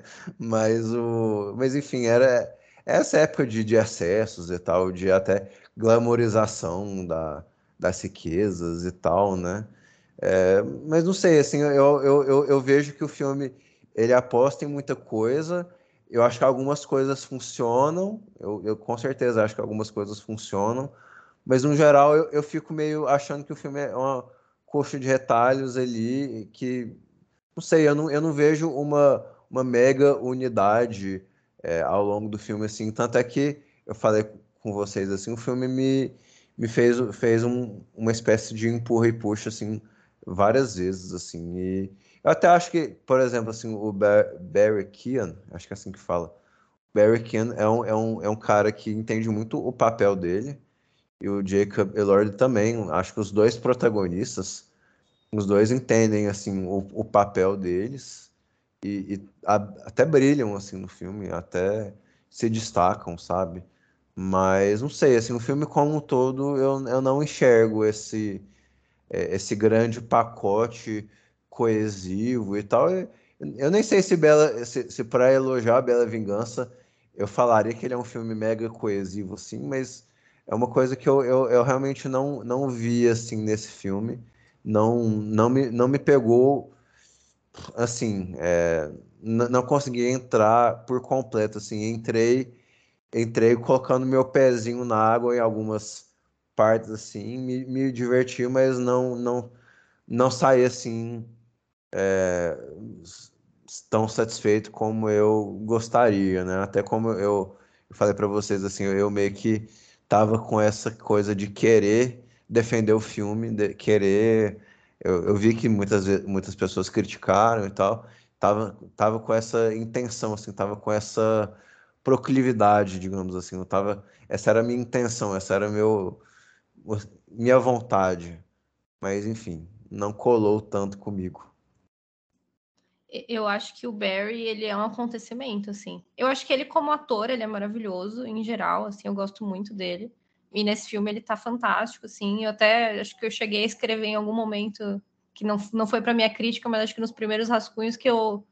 Mas enfim, era essa época de excessos e tal, de até glamorização das riquezas e tal, né? Mas não sei, assim, eu vejo que o filme ele aposta em muita coisa. Eu acho que algumas coisas funcionam, eu com certeza acho que algumas coisas funcionam, mas no geral eu fico meio achando que o filme é uma coxa de retalhos ali que não sei, eu não vejo uma mega unidade ao longo do filme, assim. Tanto é que eu falei com vocês, assim, o filme me fez uma espécie de empurra e puxa, assim, várias vezes, assim. E eu até acho que, por exemplo, assim, o Barry Keoghan, acho que é assim que fala. Barry Keoghan é um cara que entende muito o papel dele, e o Jacob Elordi também. Acho que os dois protagonistas os dois entendem assim o papel deles até brilham assim no filme, até se destacam, sabe? Mas não sei, assim, o filme como um todo eu não enxergo esse grande pacote coesivo e tal. Eu nem sei se para elogiar a Bela Vingança eu falaria que ele é um filme mega coesivo, assim, mas é uma coisa que eu realmente não vi assim nesse filme. Não me pegou assim, não consegui entrar por completo, assim, entrei colocando meu pezinho na água em algumas partes, assim, me diverti, mas não saí, assim, tão satisfeito como eu gostaria, né? Até como eu falei para vocês, assim, eu meio que tava com essa coisa de querer defender o filme, de querer. Eu vi que muitas pessoas criticaram e tal. Tava com essa intenção, assim, tava com essa proclividade, digamos assim. Essa era a minha intenção, essa era minha vontade. Mas, enfim, não colou tanto comigo. Eu acho que o Barry, ele é um acontecimento, assim. Eu acho que ele, como ator, ele é maravilhoso, em geral, assim, eu gosto muito dele. E nesse filme ele tá fantástico, assim. Eu até acho que eu cheguei a escrever em algum momento, que não foi pra minha crítica, mas acho que nos primeiros rascunhos que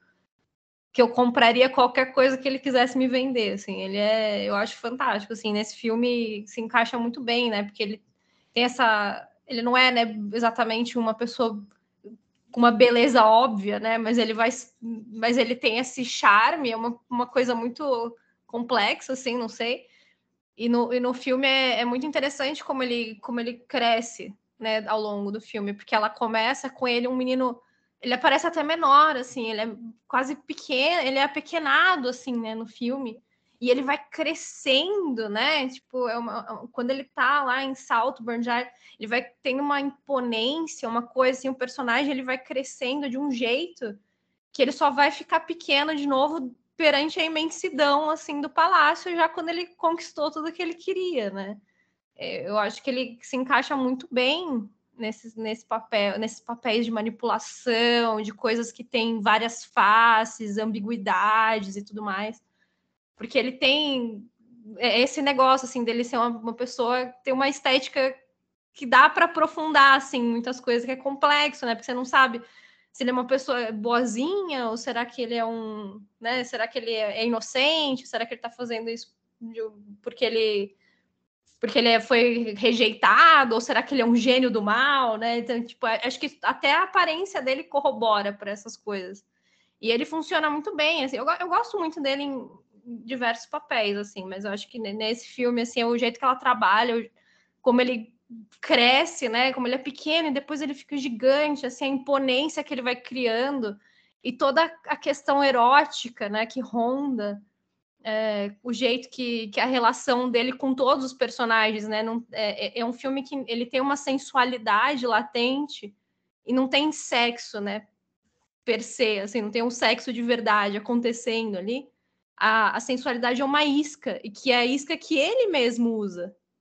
eu compraria qualquer coisa que ele quisesse me vender, assim. Eu acho fantástico, assim. Nesse filme se encaixa muito bem, né? Porque ele tem ele não é, né, exatamente uma pessoa com uma beleza óbvia, né? Mas ele tem esse charme, é uma coisa muito complexa, assim, não sei. E no filme é muito interessante como ele cresce, né, ao longo do filme, porque ela começa com ele um menino, ele aparece até menor, assim, ele é quase pequeno, ele é apequenado, assim, né, no filme. E ele vai crescendo, né? Tipo, quando ele tá lá em Saltburn, já ele vai tendo uma imponência, uma coisa assim, o personagem ele vai crescendo de um jeito que ele só vai ficar pequeno de novo perante a imensidão assim do palácio, já quando ele conquistou tudo que ele queria, né? Eu acho que ele se encaixa muito bem nesses papéis de manipulação, de coisas que têm várias faces, ambiguidades e tudo mais. Porque ele tem esse negócio assim dele ser uma pessoa ter uma estética que dá para aprofundar assim muitas coisas, que é complexo, né? Porque você não sabe se ele é uma pessoa boazinha ou será que ele é né? Será que ele é inocente? Será que ele está fazendo isso porque ele foi rejeitado, ou será que ele é um gênio do mal, né? Então, tipo, acho que até a aparência dele corrobora para essas coisas. E ele funciona muito bem, assim, eu gosto muito dele em diversos papéis, assim, mas eu acho que nesse filme, assim, é o jeito que ela trabalha, como ele cresce, né, como ele é pequeno e depois ele fica gigante, assim, a imponência que ele vai criando e toda a questão erótica, né, que ronda o jeito que a relação dele com todos os personagens, né, é um filme que ele tem uma sensualidade latente e não tem sexo, né, per se, assim, não tem um sexo de verdade acontecendo ali. A sensualidade é uma isca, e que é a isca que ele mesmo usa,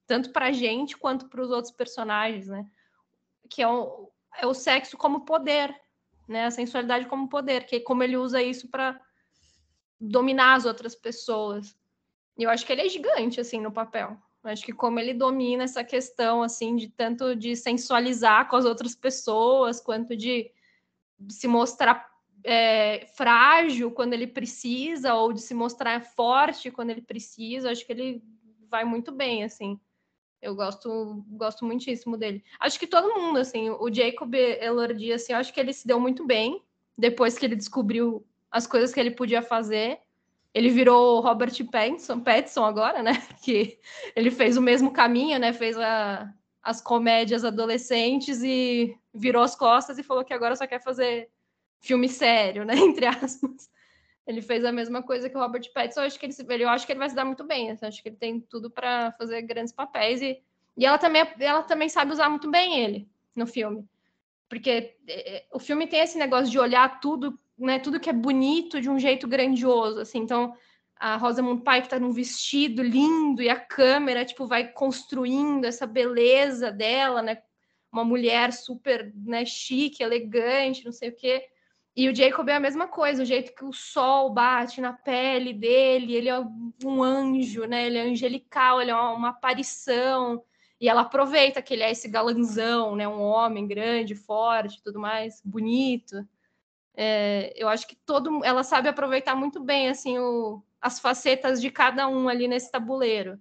tanto pra gente quanto para os outros personagens, né? Que é o sexo como poder, né? A sensualidade como poder, que é como ele usa isso para dominar as outras pessoas. E eu acho que ele é gigante, assim, no papel. Eu acho que como ele domina essa questão, assim, de tanto de sensualizar com as outras pessoas, quanto de se mostrar frágil quando ele precisa, ou de se mostrar forte quando ele precisa. Eu acho que ele vai muito bem, assim. Eu gosto muitíssimo dele. Acho que todo mundo, assim, o Jacob Elordi, assim, eu acho que ele se deu muito bem depois que ele descobriu as coisas que ele podia fazer. Ele virou Robert Pattinson agora, né? Que ele fez o mesmo caminho, né? Fez as comédias adolescentes e virou as costas e falou que agora só quer fazer filme sério, né? Entre aspas. Ele fez a mesma coisa que o Robert Pattinson. Eu acho que ele vai se dar muito bem. Assim, acho que ele tem tudo para fazer grandes papéis. E ela também sabe usar muito bem ele no filme. Porque o filme tem esse negócio de olhar tudo, né? Tudo que é bonito de um jeito grandioso. Assim. Então, a Rosamund Pike tá num vestido lindo e a câmera tipo, vai construindo essa beleza dela, né? Uma mulher super, né, chique, elegante, não sei o quê. E o Jacob é a mesma coisa, o jeito que o sol bate na pele dele, ele é um anjo, né? Ele é angelical, ele é uma aparição. E ela aproveita que ele é esse galanzão, né? Um homem grande, forte, tudo mais, bonito. Eu acho que ela sabe aproveitar muito bem assim, as facetas de cada um ali nesse tabuleiro.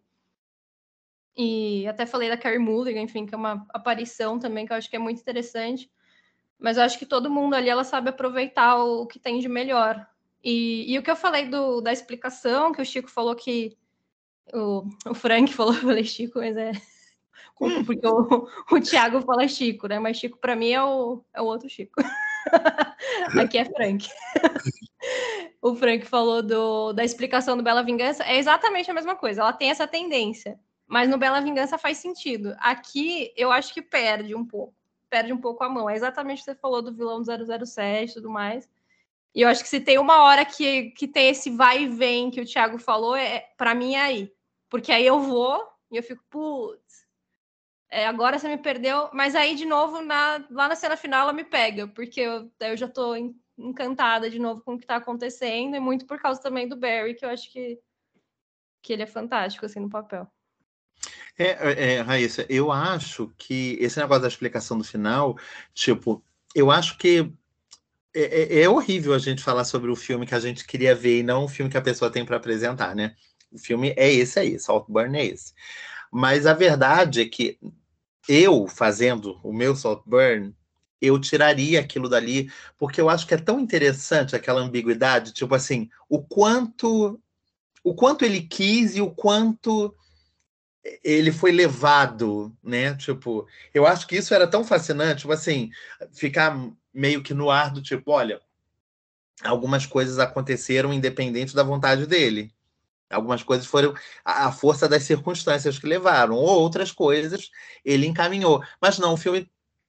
E até falei da Carey Mulligan, enfim, que é uma aparição também, que eu acho que é muito interessante. Mas eu acho que todo mundo ali, ela sabe aproveitar o que tem de melhor. E o que eu falei da explicação, que o Chico falou que... O Frank falou, eu falei Chico, mas porque o Thiago fala Chico, né? Mas Chico, para mim, é o outro Chico. Aqui é Frank. O Frank falou da explicação do Bela Vingança. É exatamente a mesma coisa. Ela tem essa tendência. Mas no Bela Vingança faz sentido. Aqui, eu acho que perde um pouco. Perde um pouco a mão. É exatamente o que você falou do vilão do 007 e tudo mais. E eu acho que se tem uma hora que tem esse vai e vem que o Thiago falou, para mim é aí. Porque aí eu vou e eu fico, putz, agora você me perdeu. Mas aí, de novo, lá na cena final, ela me pega. Porque eu já tô encantada de novo com o que tá acontecendo. E muito por causa também do Barry, que eu acho que ele é fantástico, assim, no papel. Raíssa, eu acho que esse negócio da explicação do final, tipo, eu acho que é horrível a gente falar sobre o filme que a gente queria ver e não o filme que a pessoa tem para apresentar, né? O filme é esse aí, Saltburn é esse. Mas a verdade é que eu, fazendo o meu Saltburn, eu tiraria aquilo dali, porque eu acho que é tão interessante aquela ambiguidade, tipo assim, o quanto ele quis e o quanto ele foi levado, né? Tipo, eu acho que isso era tão fascinante, tipo assim, ficar meio que no ar do tipo, olha, algumas coisas aconteceram independente da vontade dele. Algumas coisas foram a força das circunstâncias que levaram, ou outras coisas ele encaminhou. Mas não, o filme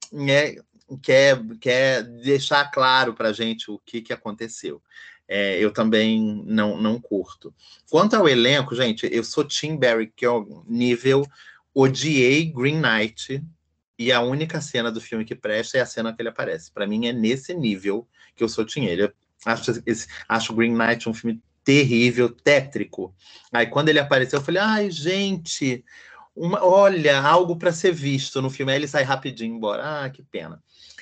quer deixar claro pra gente o que aconteceu. Eu também não curto. Quanto ao elenco, gente, eu sou Tim Barry, que é o nível odiei Green Knight, e a única cena do filme que presta é a cena que ele aparece. Para mim é nesse nível que eu sou Tim ele. Acho Green Knight um filme terrível, tétrico. Aí quando ele apareceu, eu falei, ai, gente, olha, algo para ser visto no filme. Aí ele sai rapidinho embora. Ah, que pena.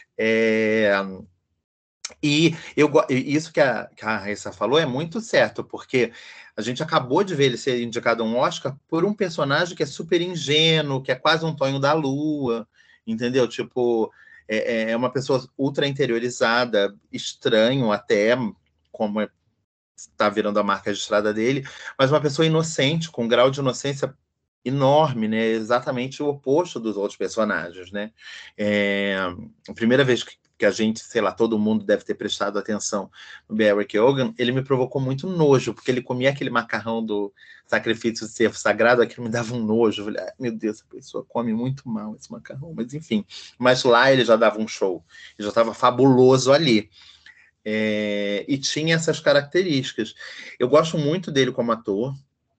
E isso que a Raíssa falou é muito certo, porque a gente acabou de ver ele ser indicado a um Oscar por um personagem que é super ingênuo, que é quase um Tonho da Lua, entendeu? Tipo, é uma pessoa ultra interiorizada, estranho até, como está virando a marca registrada dele, mas uma pessoa inocente, com um grau de inocência enorme, né? Exatamente o oposto dos outros personagens, né? A primeira vez que a gente, sei lá, todo mundo deve ter prestado atenção no Barry Keoghan, ele me provocou muito nojo, porque ele comia aquele macarrão do sacrifício de cervo sagrado, aquilo me dava um nojo. Eu falei, meu Deus, essa pessoa come muito mal esse macarrão, mas enfim. Mas lá ele já dava um show, ele já estava fabuloso ali. E tinha essas características. Eu gosto muito dele como ator.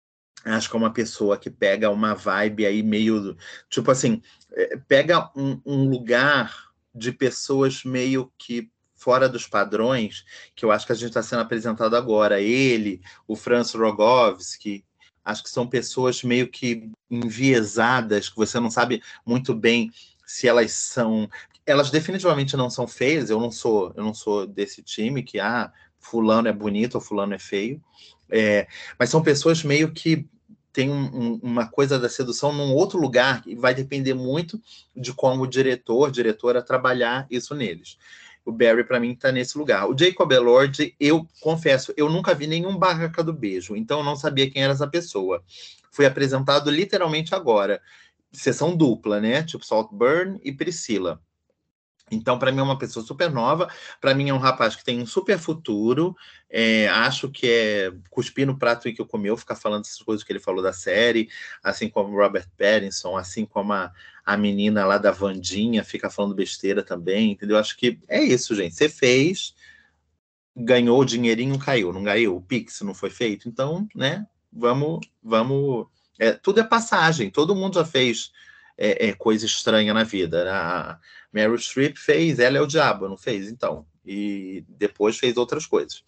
Acho que é uma pessoa que pega uma vibe aí meio... Tipo assim, pega um lugar de pessoas meio que fora dos padrões, que eu acho que a gente está sendo apresentado agora. Ele, o Franz Rogowski, acho que são pessoas meio que enviesadas, que você não sabe muito bem se elas são... Elas definitivamente não são feias, eu não sou desse time que, fulano é bonito ou fulano é feio. Mas são pessoas meio que tem uma coisa da sedução num outro lugar, e vai depender muito de como o diretora trabalhar isso neles. O Barry, para mim, está nesse lugar. O Jacob Elord, eu confesso, eu nunca vi nenhum Barraca do Beijo, então eu não sabia quem era essa pessoa. Foi apresentado literalmente agora. Sessão dupla, né? Tipo Saltburn e Priscila. Então, para mim, é uma pessoa super nova. Para mim, é um rapaz que tem um super futuro. Acho que é cuspir no prato que eu comeu, ficar falando essas coisas que ele falou da série, assim como o Robert Pattinson, assim como a menina lá da Wandinha, fica falando besteira também, entendeu? Acho que é isso, gente. Você fez, ganhou o dinheirinho, caiu, não ganhou? O Pix não foi feito? Então, né? Vamos... tudo é passagem. Todo mundo já fez coisa estranha na vida. A Meryl Streep fez Ela é o Diabo, não fez? Então. E depois fez outras coisas.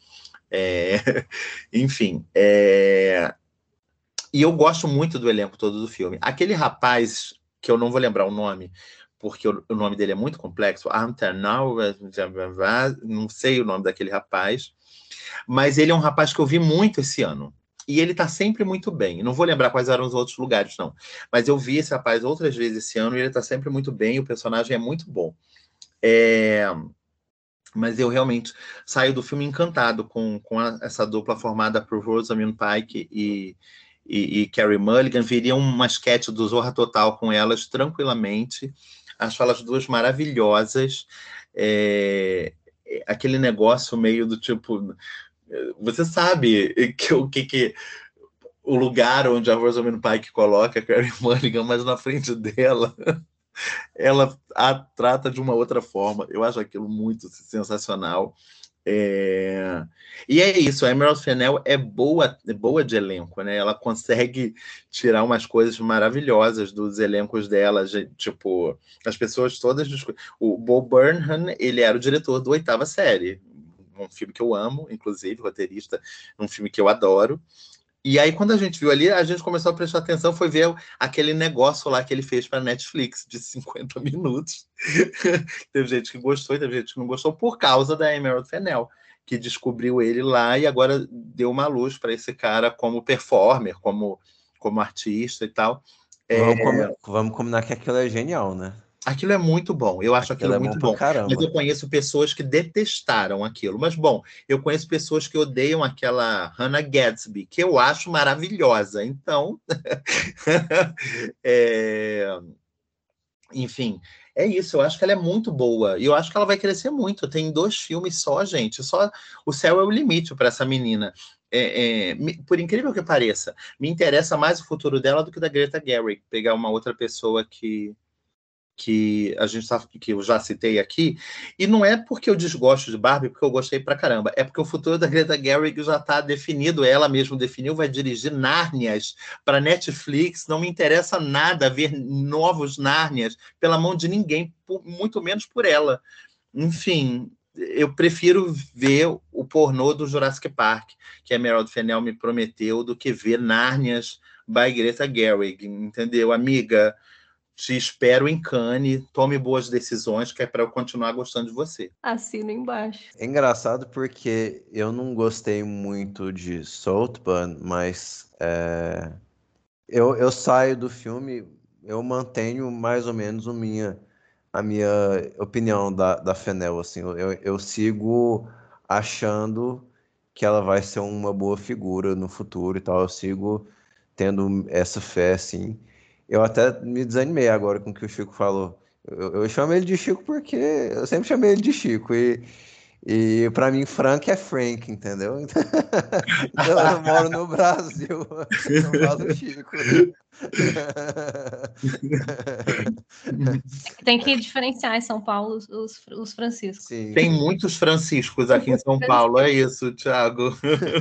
Enfim. E eu gosto muito do elenco todo do filme. Aquele rapaz, que eu não vou lembrar o nome, porque o nome dele é muito complexo, não sei o nome daquele rapaz, mas ele é um rapaz que eu vi muito esse ano. E ele tá sempre muito bem. Não vou lembrar quais eram os outros lugares, não. Mas eu vi esse rapaz outras vezes esse ano e ele tá sempre muito bem. O personagem é muito bom. Mas eu realmente saio do filme encantado com essa dupla formada por Rosamund Pike e Carey Mulligan. Viria uma sketch do Zorra Total com elas tranquilamente. Acho elas duas maravilhosas. Aquele negócio meio do tipo... Você sabe que o lugar onde a Rosamund Pike coloca a Carey Mulligan, mas na frente dela, ela a trata de uma outra forma. Eu acho aquilo muito sensacional. E é isso, a Emerald Fennell é boa de elenco, né? Ela consegue tirar umas coisas maravilhosas dos elencos dela, tipo, as pessoas todas... O Bo Burnham, ele era o diretor do Oitava Série, um filme que eu amo, inclusive, roteirista, um filme que eu adoro. E aí, quando a gente viu ali, a gente começou a prestar atenção, foi ver aquele negócio lá que ele fez para Netflix, de 50 minutos. Teve gente que gostou e teve gente que não gostou, por causa da Emerald Fennell, que descobriu ele lá e agora deu uma luz para esse cara como performer, como artista e tal. Vamos combinar que aquilo é genial, né? Aquilo é muito bom, eu acho aquilo muito bom. Mas eu conheço pessoas que detestaram aquilo. Mas, bom, eu conheço pessoas que odeiam aquela Hannah Gadsby, que eu acho maravilhosa. Então, enfim, é isso. Eu acho que ela é muito boa. E eu acho que ela vai crescer muito. Tem 2 filmes só, gente. Só o céu é o limite para essa menina. Por incrível que pareça, me interessa mais o futuro dela do que da Greta Gerwig. Pegar uma outra pessoa que eu já citei aqui, e não é porque eu desgosto de Barbie, porque eu gostei pra caramba, é porque o futuro da Greta Gerwig já está definido, ela mesma definiu, vai dirigir Nárnias para Netflix, não me interessa nada ver novos Nárnias pela mão de ninguém, muito menos por ela. Enfim, eu prefiro ver o pornô do Jurassic Park, que a Emerald Fennell me prometeu, do que ver Nárnias by Greta Gerwig, entendeu, amiga? Te espero em Cannes, tome boas decisões, que é para eu continuar gostando de você. Assino embaixo. É engraçado porque eu não gostei muito de Saltburn, mas eu saio do filme, eu mantenho mais ou menos a minha opinião da Fennell, assim, eu sigo achando que ela vai ser uma boa figura no futuro e tal, eu sigo tendo essa fé, assim. Eu até me desanimei agora com o que o Chico falou. Eu chamo ele de Chico porque eu sempre chamei ele de Chico. E pra mim, Frank é Frank, entendeu? Eu moro no Brasil, eu falo Chico. Tem que diferenciar em São Paulo os franciscos. Sim, Tem sim. muitos Franciscos aqui em São Paulo, é isso, Thiago.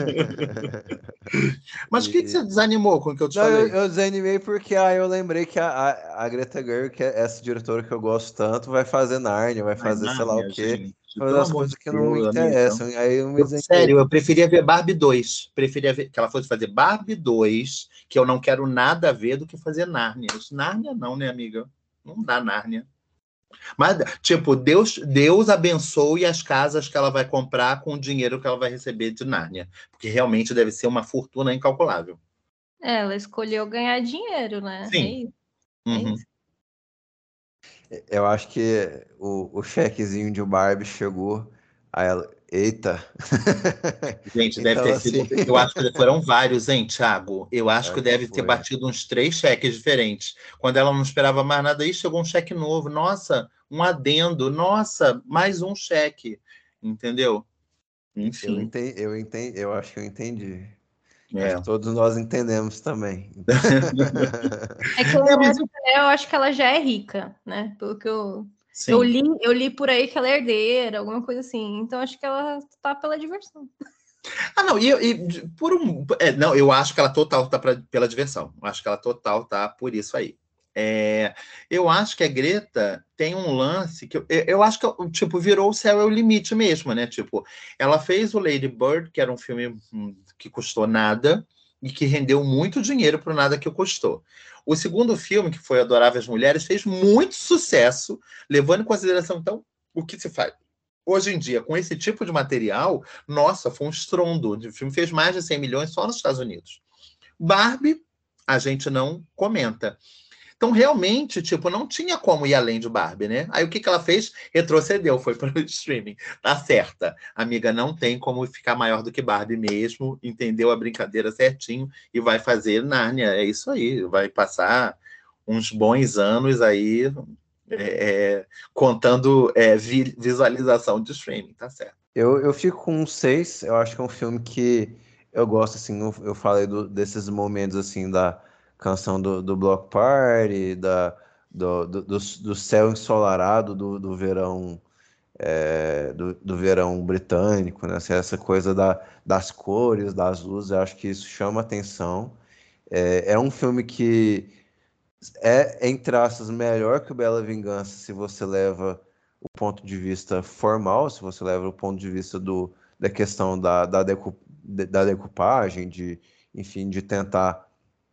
Mas o que você desanimou com o que eu te Não, falei? eu desanimei porque eu lembrei que a Greta Gerwig, que é essa diretora que eu gosto tanto, vai fazer Nárnia, vai fazer sei lá o Nárnia, quê, gente, fazer pelo as amor coisas de que não me Deus, amiga. interessam. Aí eu me desanimei. Sério, eu preferia ver Barbie 2. Preferia ver que ela fosse fazer Barbie 2, que eu não quero nada a ver, do que fazer Nárnia. Isso, Nárnia não, né, amiga? Não dá Nárnia. Mas, tipo, Deus abençoe as casas que ela vai comprar com o dinheiro que ela vai receber de Nárnia. Porque realmente deve ser uma fortuna incalculável. Ela escolheu ganhar dinheiro, né? É Sim. isso. Uhum. Eu acho que o chequezinho de Barbie chegou, aí ela, eita. Gente, deve Então, ter assim, sido. Eu acho que foram vários, hein, Thiago? Eu acho que acho que deve ter foi. batido uns 3 cheques diferentes. Quando ela não esperava mais nada, aí chegou um cheque novo. Nossa, um adendo. Nossa, mais um cheque. Entendeu? Enfim. Eu acho que eu entendi. Acho É. que todos nós entendemos também. É que É, mas eu acho que ela já é rica, né? Pelo que eu sim. eu li por aí que ela é herdeira, alguma coisa assim. Então acho que ela tá pela diversão. Ah, não, por um. Não, eu acho que ela total tá pela diversão. Eu acho que ela total tá por isso aí. Eu acho que a Greta tem um lance que eu acho que tipo virou O Céu é o Limite mesmo, né? Tipo, ela fez o Lady Bird, que era um filme que custou nada e que rendeu muito dinheiro para nada que custou. O segundo filme, que foi Adoráveis Mulheres, fez muito sucesso, levando em consideração então o que se faz hoje em dia com esse tipo de material. Nossa, foi um estrondo. O filme fez mais de 100 milhões só nos Estados Unidos. Barbie, a gente não comenta. Então, realmente, tipo, não tinha como ir além de Barbie, né? Aí o que ela fez? Retrocedeu, foi para o streaming. Tá certa. Amiga, não tem como ficar maior do que Barbie mesmo, entendeu a brincadeira certinho e vai fazer Nárnia. É isso aí. Vai passar uns bons anos aí contando visualização de streaming, tá certo. Eu fico com um 6. Eu acho que é um filme que eu gosto, assim. Eu falei desses momentos, assim, da canção do Block Party, do céu ensolarado do verão, do verão britânico, né? Assim, essa coisa das cores, das luzes, eu acho que isso chama atenção. É um filme que entre aspas, melhor que o Bela Vingança se você leva o ponto de vista formal, se você leva o ponto de vista da questão da decupagem, enfim, de tentar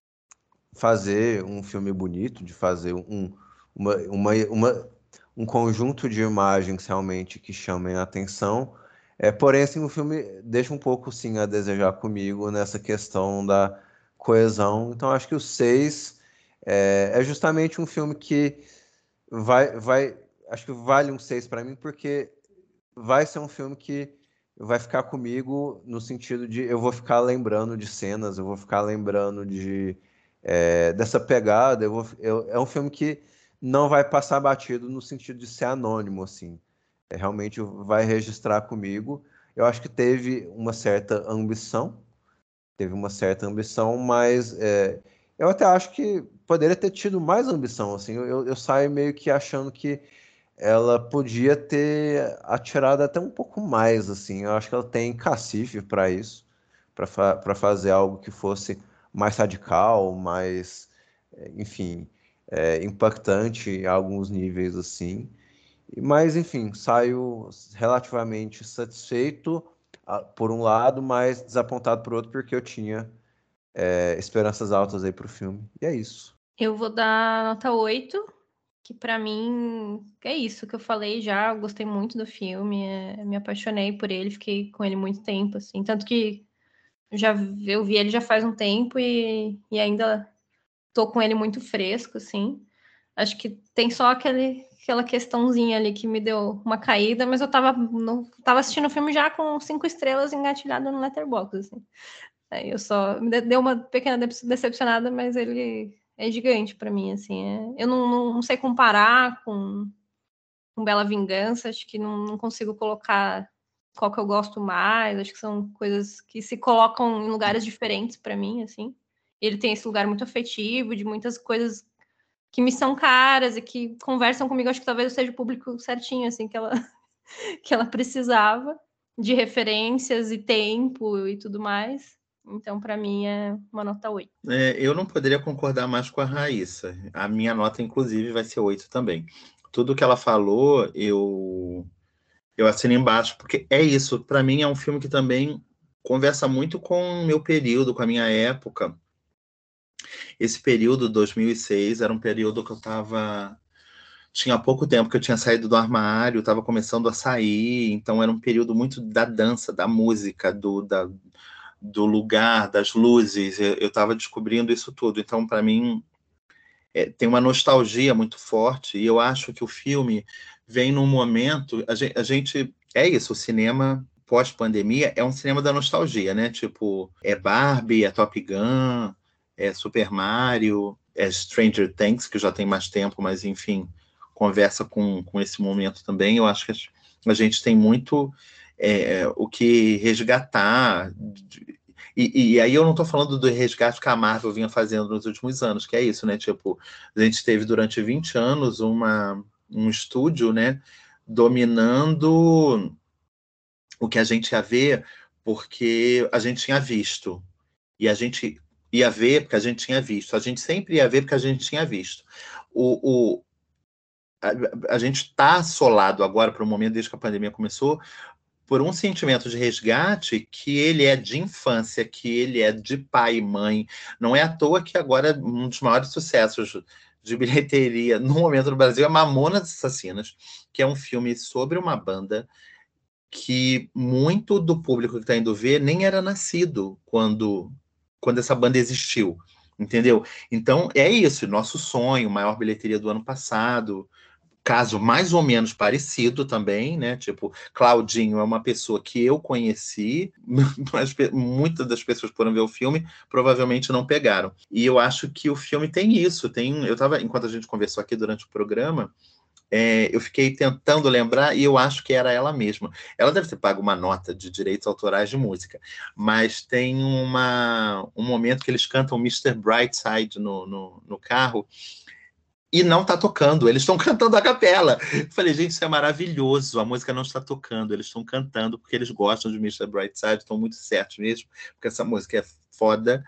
fazer um filme bonito, de fazer um conjunto de imagens realmente que chamem a atenção. Porém, assim, o filme deixa um pouco sim a desejar comigo nessa questão da coesão. Então, acho que o 6 é justamente um filme que acho que vale um 6 para mim, porque vai ser um filme que vai ficar comigo no sentido de eu vou ficar lembrando de cenas, eu vou ficar lembrando dessa pegada. É um filme que não vai passar batido no sentido de ser anônimo, assim. Realmente vai registrar comigo. Eu acho que teve uma certa ambição, mas eu até acho que poderia ter tido mais ambição, assim. Eu saio meio que achando que ela podia ter atirado até um pouco mais, assim. Eu acho que ela tem cacife para isso, para fazer algo que fosse mais radical, mais, enfim, impactante em alguns níveis, assim. Mas, enfim, saio relativamente satisfeito por um lado, mas desapontado por outro, porque eu tinha esperanças altas aí pro filme. E é isso. Eu vou dar nota 8, que pra mim é isso que eu falei já. Eu gostei muito do filme, me apaixonei por ele, fiquei com ele muito tempo, assim. Tanto que eu vi ele já faz um tempo e ainda tô com ele muito fresco, assim. Acho que tem só aquela questãozinha ali que me deu uma caída, mas eu tava assistindo o filme já com 5 estrelas engatilhado no Letterboxd, assim. Aí eu só me deu uma pequena decepcionada, mas ele é gigante para mim, assim. Eu não sei comparar com Bela Vingança, acho que não consigo colocar qual que eu gosto mais. Acho que são coisas que se colocam em lugares diferentes para mim, assim. Ele tem esse lugar muito afetivo, de muitas coisas que me são caras e que conversam comigo. Acho que talvez eu seja o público certinho, assim, que ela precisava, de referências e tempo e tudo mais. Então, para mim, é uma nota 8. Eu não poderia concordar mais com a Raíssa. A minha nota, inclusive, vai ser 8 também. Tudo que ela falou, eu assino embaixo, porque é isso. Para mim, é um filme que também conversa muito com o meu período, com a minha época. Esse período, 2006, era um período que eu estava... Tinha pouco tempo que eu tinha saído do armário, estava começando a sair, então era um período muito da dança, da música, do lugar, das luzes. Eu estava descobrindo isso tudo. Então, para mim, tem uma nostalgia muito forte, e eu acho que o filme vem num momento... A gente é isso, o cinema pós-pandemia é um cinema da nostalgia, né? Tipo, é Barbie, é Top Gun, é Super Mario, é Stranger Things, que já tem mais tempo, mas, enfim, conversa com esse momento também. Eu acho que a gente tem muito o que resgatar. E aí eu não estou falando do resgate que a Marvel vinha fazendo nos últimos anos, que é isso, né? Tipo, a gente teve durante 20 anos um estúdio, né, dominando o que a gente ia ver porque a gente tinha visto. E a gente ia ver porque a gente tinha visto. A gente sempre ia ver porque a gente tinha visto. A gente está assolado agora, para o momento, desde que a pandemia começou, por um sentimento de resgate que ele é de infância, que ele é de pai e mãe. Não é à toa que agora um dos maiores sucessos de bilheteria no momento no Brasil é Mamonas Assassinas, que é um filme sobre uma banda que muito do público que está indo ver nem era nascido quando essa banda existiu, entendeu? Então, é isso, nosso sonho, maior bilheteria do ano passado, caso mais ou menos parecido também, né? Tipo, Claudinho é uma pessoa que eu conheci, mas muitas das pessoas que foram ver o filme provavelmente não pegaram. E eu acho que o filme tem isso. Enquanto a gente conversou aqui durante o programa, eu fiquei tentando lembrar e eu acho que era ela mesma. Ela deve ter pago uma nota de direitos autorais de música, mas tem um momento que eles cantam Mr. Brightside no carro e não está tocando, eles estão cantando a capela. Eu falei, gente, isso é maravilhoso, a música não está tocando, eles estão cantando porque eles gostam de Mr. Brightside, estão muito certos mesmo, porque essa música é foda.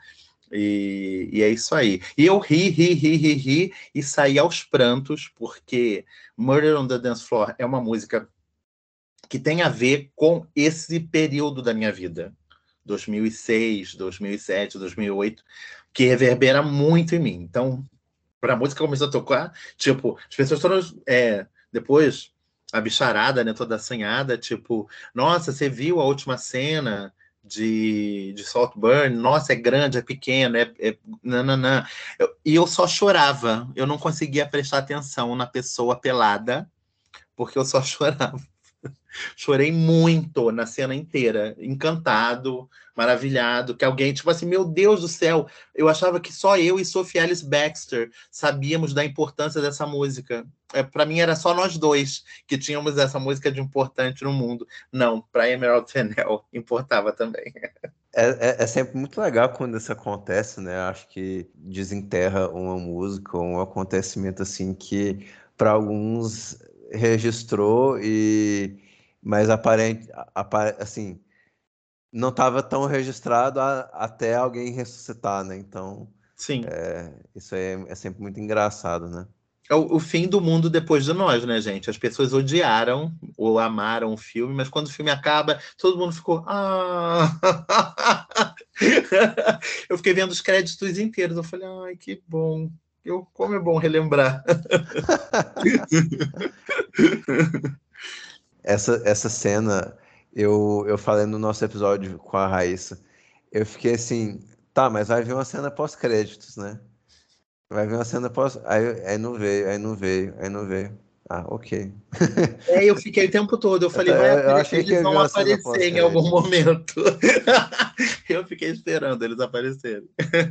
E é isso aí. E eu ri e saí aos prantos, porque Murder on the Dance Floor é uma música que tem a ver com esse período da minha vida. 2006, 2007, 2008, que reverbera muito em mim. Então, para a música começou a tocar, tipo, as pessoas todas... depois, a bicharada, né, toda assanhada, tipo, nossa, você viu a última cena de Saltburn? Nossa, é grande, é pequeno, nananã. E eu só chorava, eu não conseguia prestar atenção na pessoa pelada, porque eu só chorava. Chorei muito na cena inteira, encantado, maravilhado, que alguém, tipo assim, meu Deus do céu, eu achava que só eu e Sophie Ellis Bextor sabíamos da importância dessa música. Para mim era só nós dois que tínhamos essa música de importante no mundo. Não, para Emerald Fennell importava também. É sempre muito legal quando isso acontece, né? Acho que desenterra uma música, um acontecimento assim que para alguns registrou mas assim, não estava tão registrado até alguém ressuscitar, né? Então, Sim. Isso aí é sempre muito engraçado, né? É o fim do mundo depois de nós, né, gente? As pessoas odiaram ou amaram o filme, mas quando o filme acaba, todo mundo ficou... Eu fiquei vendo os créditos inteiros, eu falei, ai, que bom. Como é bom relembrar. Essa cena, eu falei no nosso episódio com a Raíssa, eu fiquei assim, tá, mas vai vir uma cena pós-créditos, né? Vai vir uma cena pós... Aí não veio. Ah, ok. Eu fiquei o tempo todo, eu falei, vai aparecer, eles vão aparecer em algum momento. Eu fiquei esperando eles aparecerem.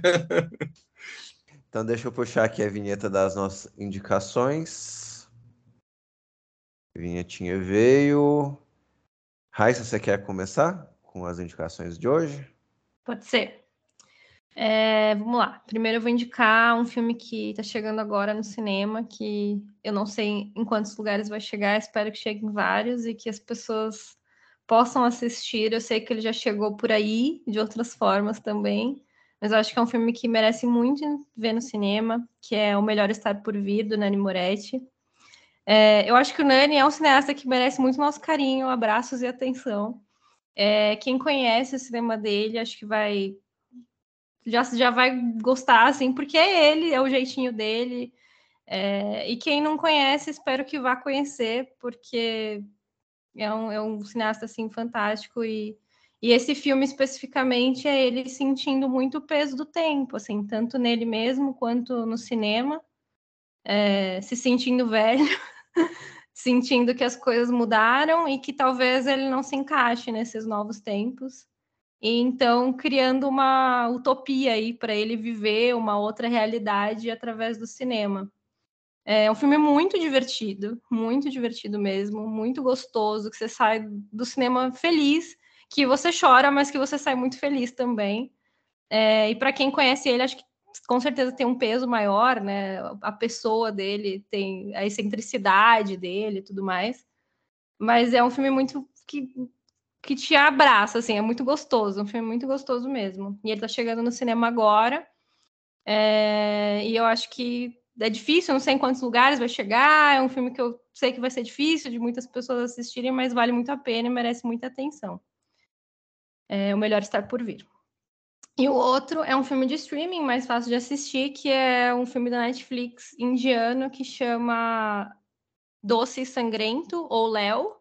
Então deixa eu puxar aqui a vinheta das nossas indicações. A vinhetinha veio. Raíssa, você quer começar com as indicações de hoje? Pode ser. Vamos lá. Primeiro eu vou indicar um filme que está chegando agora no cinema, que eu não sei em quantos lugares vai chegar, espero que chegue em vários e que as pessoas possam assistir. Eu sei que ele já chegou por aí, de outras formas também, mas eu acho que é um filme que merece muito ver no cinema, que é O Melhor Estar por Vir, do Nanni Moretti. Eu acho que o Nanni é um cineasta que merece muito nosso carinho, abraços e atenção. Quem conhece o cinema dele, acho que já vai gostar, assim, porque é ele, é o jeitinho dele. E quem não conhece, espero que vá conhecer, porque é um cineasta, assim, fantástico. E esse filme, especificamente, é ele sentindo muito o peso do tempo, assim, tanto nele mesmo, quanto no cinema. Se sentindo velho, sentindo que as coisas mudaram e que talvez ele não se encaixe nesses novos tempos. E então criando uma utopia aí para ele viver uma outra realidade através do cinema. É um filme muito divertido mesmo, muito gostoso, que você sai do cinema feliz, que você chora, mas que você sai muito feliz também. E para quem conhece ele, acho que com certeza tem um peso maior, né? A pessoa dele tem a excentricidade dele e tudo mais. Mas é um filme muito que te abraça, assim, é muito gostoso, um filme muito gostoso mesmo. E ele tá chegando no cinema agora, e eu acho que é difícil, não sei em quantos lugares vai chegar, é um filme que eu sei que vai ser difícil de muitas pessoas assistirem, mas vale muito a pena e merece muita atenção. O Melhor Estar por Vir. E o outro é um filme de streaming, mais fácil de assistir, que é um filme da Netflix indiano que chama Doce e Sangrento, ou Léo,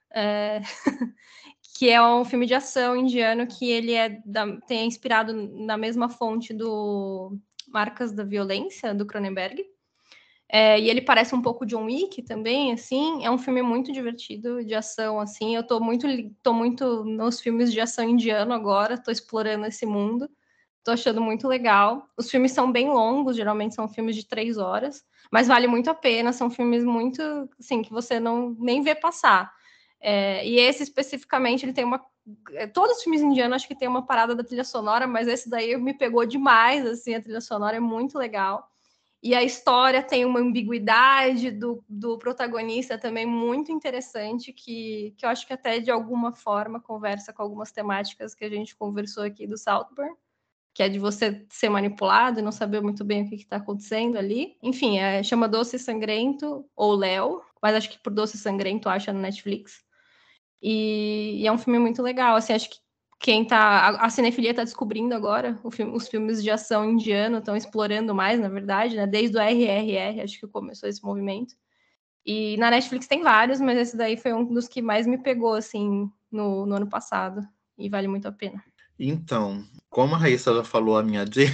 que é um filme de ação indiano que ele tem inspirado na mesma fonte do Marcas da Violência, do Cronenberg. E ele parece um pouco John Wick também, assim. É um filme muito divertido, de ação, assim. Eu tô muito nos filmes de ação indiano agora, tô explorando esse mundo. Tô achando muito legal. Os filmes são bem longos, geralmente são filmes de 3 horas, mas vale muito a pena. São filmes muito, assim, que você nem vê passar. E esse especificamente, ele tem todos os filmes indianos acho que tem uma parada da trilha sonora, mas esse daí me pegou demais, assim, a trilha sonora é muito legal. E a história tem uma ambiguidade do protagonista também muito interessante, que eu acho que até de alguma forma conversa com algumas temáticas que a gente conversou aqui do Saltburn, que é de você ser manipulado e não saber muito bem o que está acontecendo ali. Enfim, chama Doce e Sangrento, ou Léo, mas acho que por Doce e Sangrento acha no Netflix. E é um filme muito legal, assim, acho que a cinefilia está descobrindo agora os filmes de ação indiano, estão explorando mais, na verdade, né? Desde o RRR, acho que começou esse movimento. E na Netflix tem vários, mas esse daí foi um dos que mais me pegou, assim, no ano passado. E vale muito a pena. Então, como a Raíssa já falou a minha dica,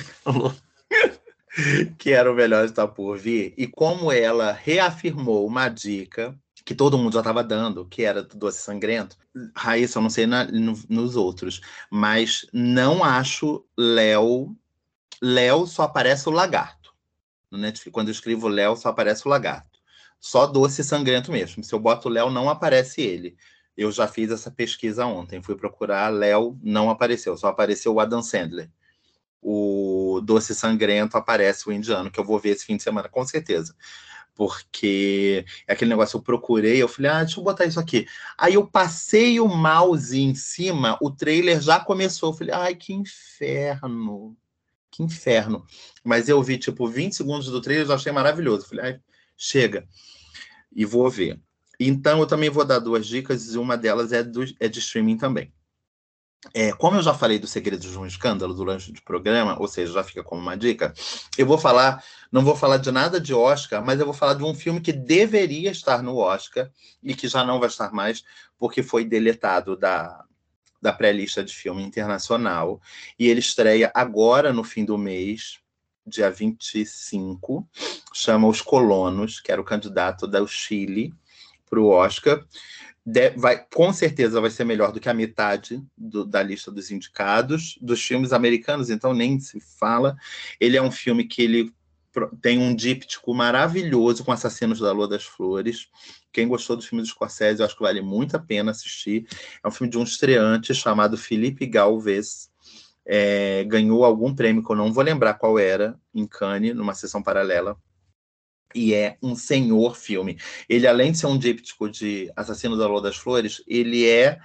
que era O Melhor Estar por Vir, e como ela reafirmou uma dica que todo mundo já estava dando, que era do Doce Sangrento, Raíssa, eu não sei nos outros, mas não acho Léo só aparece o lagarto. No Netflix, quando eu escrevo Léo, só aparece o lagarto. Só Doce Sangrento mesmo. Se eu boto Léo, não aparece ele. Eu já fiz essa pesquisa ontem. Fui procurar, Léo não apareceu. Só apareceu o Adam Sandler. O Doce Sangrento aparece o indiano, que eu vou ver esse fim de semana, com certeza. Porque é aquele negócio, eu procurei, eu falei, deixa eu botar isso aqui. Aí eu passei o mouse em cima, o trailer já começou. Eu falei, ai, que inferno. Que inferno. Mas eu vi, 20 segundos do trailer, eu já achei maravilhoso. Eu falei, chega. E vou ver. Então, eu também vou dar 2 dicas, e uma delas é de streaming também. Como eu já falei do Segredos de um Escândalo durante o programa, ou seja, já fica como uma dica, não vou falar de nada de Oscar, mas eu vou falar de um filme que deveria estar no Oscar e que já não vai estar mais, porque foi deletado da pré-lista de filme internacional. E ele estreia agora, no fim do mês, dia 25, chama Os Colonos, que era o candidato do Chile para o Oscar. Com certeza vai ser melhor do que a metade da lista dos indicados, dos filmes americanos, então nem se fala. Ele é um filme que ele tem um díptico maravilhoso com Assassinos da Lua das Flores. Quem gostou do filme do Scorsese, eu acho que vale muito a pena assistir. É um filme de um estreante chamado Felipe Gálvez. Ganhou algum prêmio que eu não vou lembrar qual era, em Cannes, numa sessão paralela. E é um senhor filme. Ele, além de ser um díptico de Assassino da Lua das Flores, ele é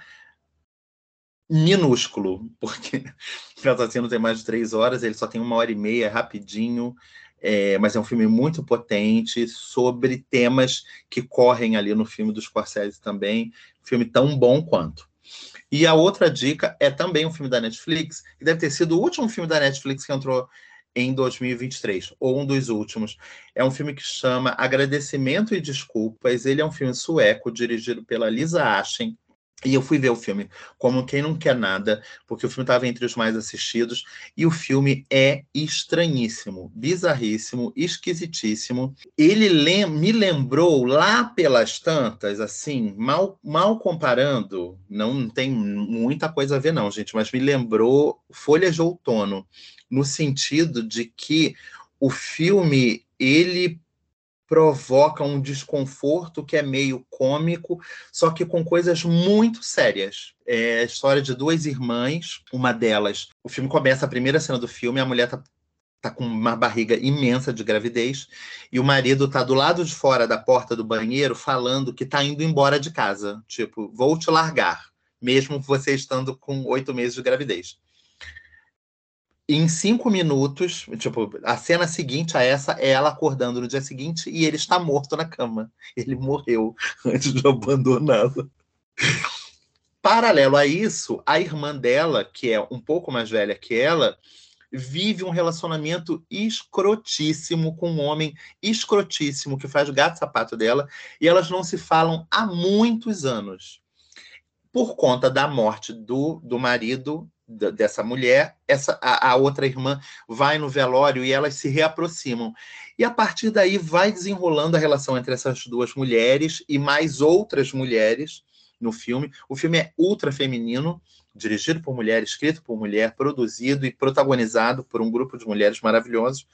minúsculo, porque o Assassino tem mais de 3 horas, ele só tem 1h30, é rapidinho, mas é um filme muito potente, sobre temas que correm ali no filme dos Scorsese também, filme tão bom quanto. E a outra dica é também um filme da Netflix, que deve ter sido o último filme da Netflix que entrou em 2023, ou um dos últimos. É um filme que chama Agradecimento e Desculpas. Ele é um filme sueco, dirigido pela Lisa Aschen. E eu fui ver o filme como quem não quer nada, porque o filme estava entre os mais assistidos, e o filme é estranhíssimo, bizarríssimo, esquisitíssimo. Ele me lembrou lá pelas tantas, assim, mal comparando, não tem muita coisa a ver não, gente, mas me lembrou Folhas de Outono, no sentido de que o filme, ele provoca um desconforto que é meio cômico, só que com coisas muito sérias. É a história de 2 irmãs, uma delas... O filme começa, a primeira cena do filme, a mulher tá com uma barriga imensa de gravidez, e o marido tá do lado de fora da porta do banheiro falando que tá indo embora de casa. Tipo, vou te largar, mesmo você estando com 8 meses de gravidez. Em 5 minutos, tipo, a cena seguinte a essa é ela acordando no dia seguinte e ele está morto na cama. Ele morreu antes de abandoná-la. Paralelo a isso, a irmã dela, que é um pouco mais velha que ela, vive um relacionamento escrotíssimo com um homem escrotíssimo que faz gato-sapato dela, e elas não se falam há muitos anos. Por conta da morte do marido dessa mulher, a outra irmã vai no velório e elas se reaproximam. E a partir daí vai desenrolando a relação entre essas 2 mulheres e mais outras mulheres no filme. O filme é ultra feminino, dirigido por mulher, escrito por mulher, produzido e protagonizado por um grupo de mulheres maravilhosos.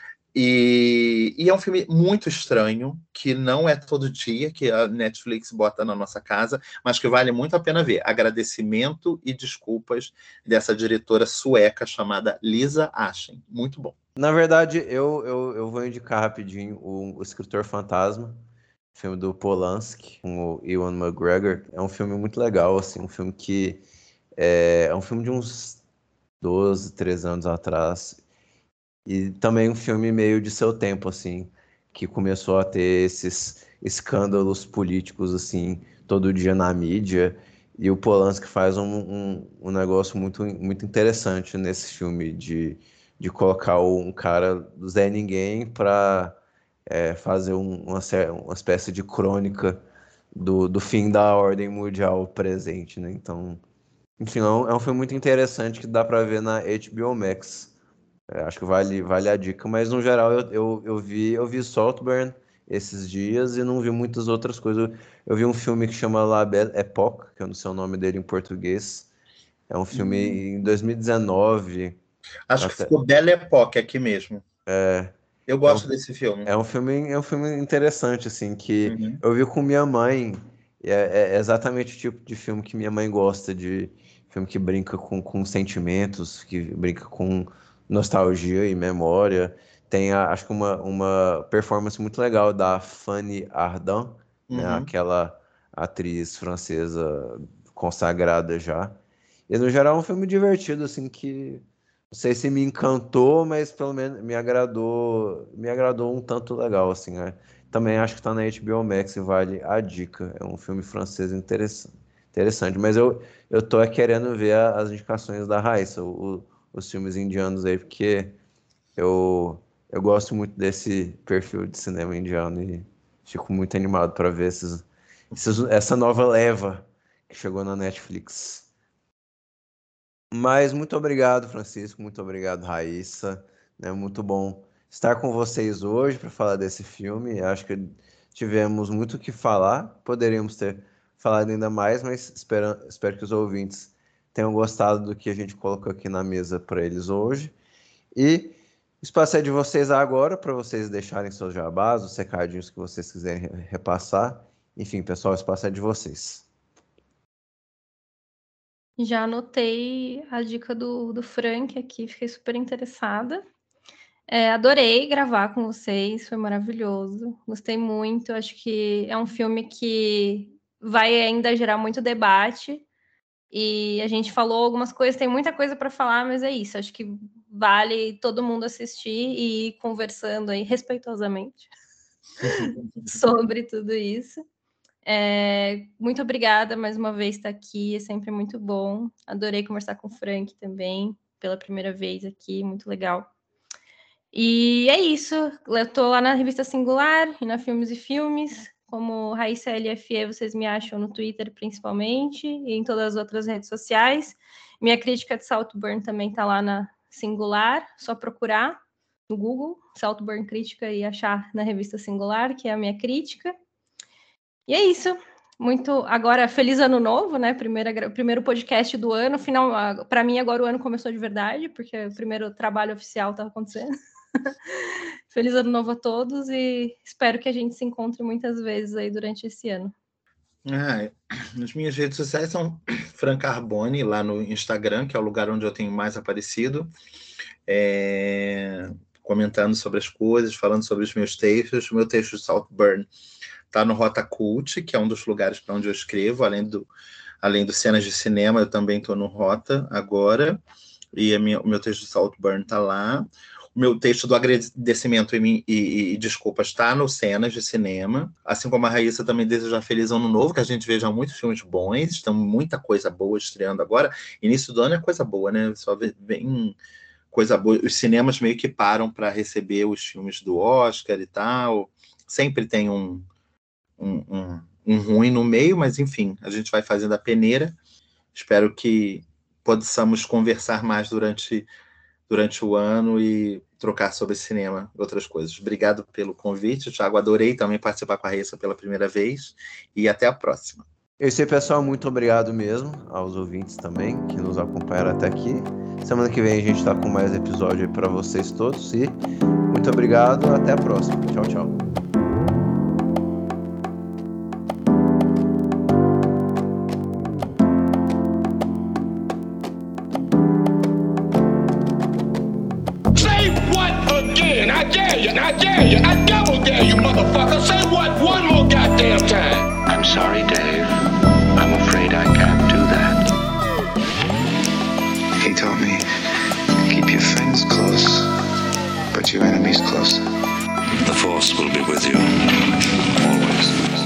E é um filme muito estranho, que não é todo dia que a Netflix bota na nossa casa, mas que vale muito a pena ver. Agradecimento e Desculpas, dessa diretora sueca chamada Lisa Aschen. Muito bom. Na verdade, eu vou indicar rapidinho o Escritor Fantasma, filme do Polanski, com o Ewan McGregor. É um filme muito legal, assim, um filme que é um filme de uns 12, 13 anos atrás. E também um filme meio de seu tempo, assim, que começou a ter esses escândalos políticos, assim, todo dia na mídia. E o Polanski faz um negócio muito, muito interessante nesse filme, de colocar um cara do Zé Ninguém para fazer uma espécie de crônica do fim da ordem mundial presente, né? Então, enfim, é um filme muito interessante que dá para ver na HBO Max. Acho que vale a dica, mas no geral eu vi Saltburn esses dias e não vi muitas outras coisas. Eu vi um filme que chama La Belle Époque, que eu não sei o nome dele em português. É um filme em 2019. Acho que ficou Belle Époque aqui mesmo. Eu gosto desse filme. É um filme interessante, assim, que eu vi com minha mãe. É exatamente o tipo de filme que minha mãe gosta, de filme que brinca com sentimentos, que brinca com nostalgia e memória. Tem, acho que uma performance muito legal da Fanny Ardant, né, aquela atriz francesa consagrada já. E, no geral, é um filme divertido, assim, que não sei se me encantou, mas pelo menos me agradou um tanto legal, assim, né? Também acho que tá na HBO Max e vale a dica. É um filme francês interessante. Mas eu tô querendo ver as indicações da Raíssa, os filmes indianos aí, porque eu gosto muito desse perfil de cinema indiano e fico muito animado para ver essa nova leva que chegou na Netflix. Mas muito obrigado, Francisco, muito obrigado, Raíssa, né? Muito bom estar com vocês hoje para falar desse filme. Acho que tivemos muito o que falar, poderíamos ter falado ainda mais, mas espero que os ouvintes tenham gostado do que a gente colocou aqui na mesa para eles hoje. E O espaço é de vocês agora, para vocês deixarem seus jabás, os recadinhos que vocês quiserem repassar. Enfim, pessoal, o espaço é de vocês. Já anotei a dica do Frank aqui, fiquei super interessada. Adorei gravar com vocês, foi maravilhoso. Gostei muito, acho que é um filme que vai ainda gerar muito debate. E a gente falou algumas coisas, tem muita coisa para falar, mas é isso. Acho que vale todo mundo assistir e ir conversando aí respeitosamente sobre tudo isso. Muito obrigada mais uma vez por estar aqui, é sempre muito bom. Adorei conversar com o Frank também, pela primeira vez aqui, muito legal. E é isso, eu estou lá na Revista Singular e na Filmes e Filmes. Como Raíssa LFE, vocês me acham no Twitter, principalmente, e em todas as outras redes sociais. Minha crítica de Saltburn também está lá na Singular, só procurar no Google, Saltburn Crítica, e achar na Revista Singular, que é a minha crítica. E é isso. Agora, feliz ano novo, né? Primeiro podcast do ano. Para mim, agora o ano começou de verdade, porque o primeiro trabalho oficial está acontecendo. Feliz ano novo a todos e espero que a gente se encontre muitas vezes aí durante esse ano. As minhas redes sociais são Fran Carbone, lá no Instagram, que é o lugar onde eu tenho mais aparecido, comentando sobre as coisas, falando sobre os meus textos. O meu texto de Saltburn está no Rota Cult, que é um dos lugares para onde eu escrevo, além do Cenas de Cinema, eu também estou no Rota agora, e o meu texto de Saltburn está lá. O meu texto do agradecimento e desculpas está no Cenas de Cinema. Assim como a Raíssa, também deseja feliz ano novo, que a gente veja muitos filmes bons, estão muita coisa boa estreando agora. Início do ano é coisa boa, né? Só vem coisa boa. Os cinemas meio que param para receber os filmes do Oscar e tal. Sempre tem um ruim no meio, mas enfim, a gente vai fazendo a peneira. Espero que possamos conversar mais durante o ano e trocar sobre cinema e outras coisas. Obrigado pelo convite, Thiago. Adorei também participar com a Raíssa pela primeira vez e até a próxima. É isso aí, pessoal. Muito obrigado mesmo aos ouvintes também que nos acompanharam até aqui. Semana que vem a gente está com mais episódio aí para vocês todos e muito obrigado. Até a próxima. Tchau, tchau. I dare you, I double dare you, motherfucker. Say what one more goddamn time. I'm sorry, Dave. I'm afraid I can't do that. He taught me, keep your friends close, but your enemies closer. The Force will be with you, always.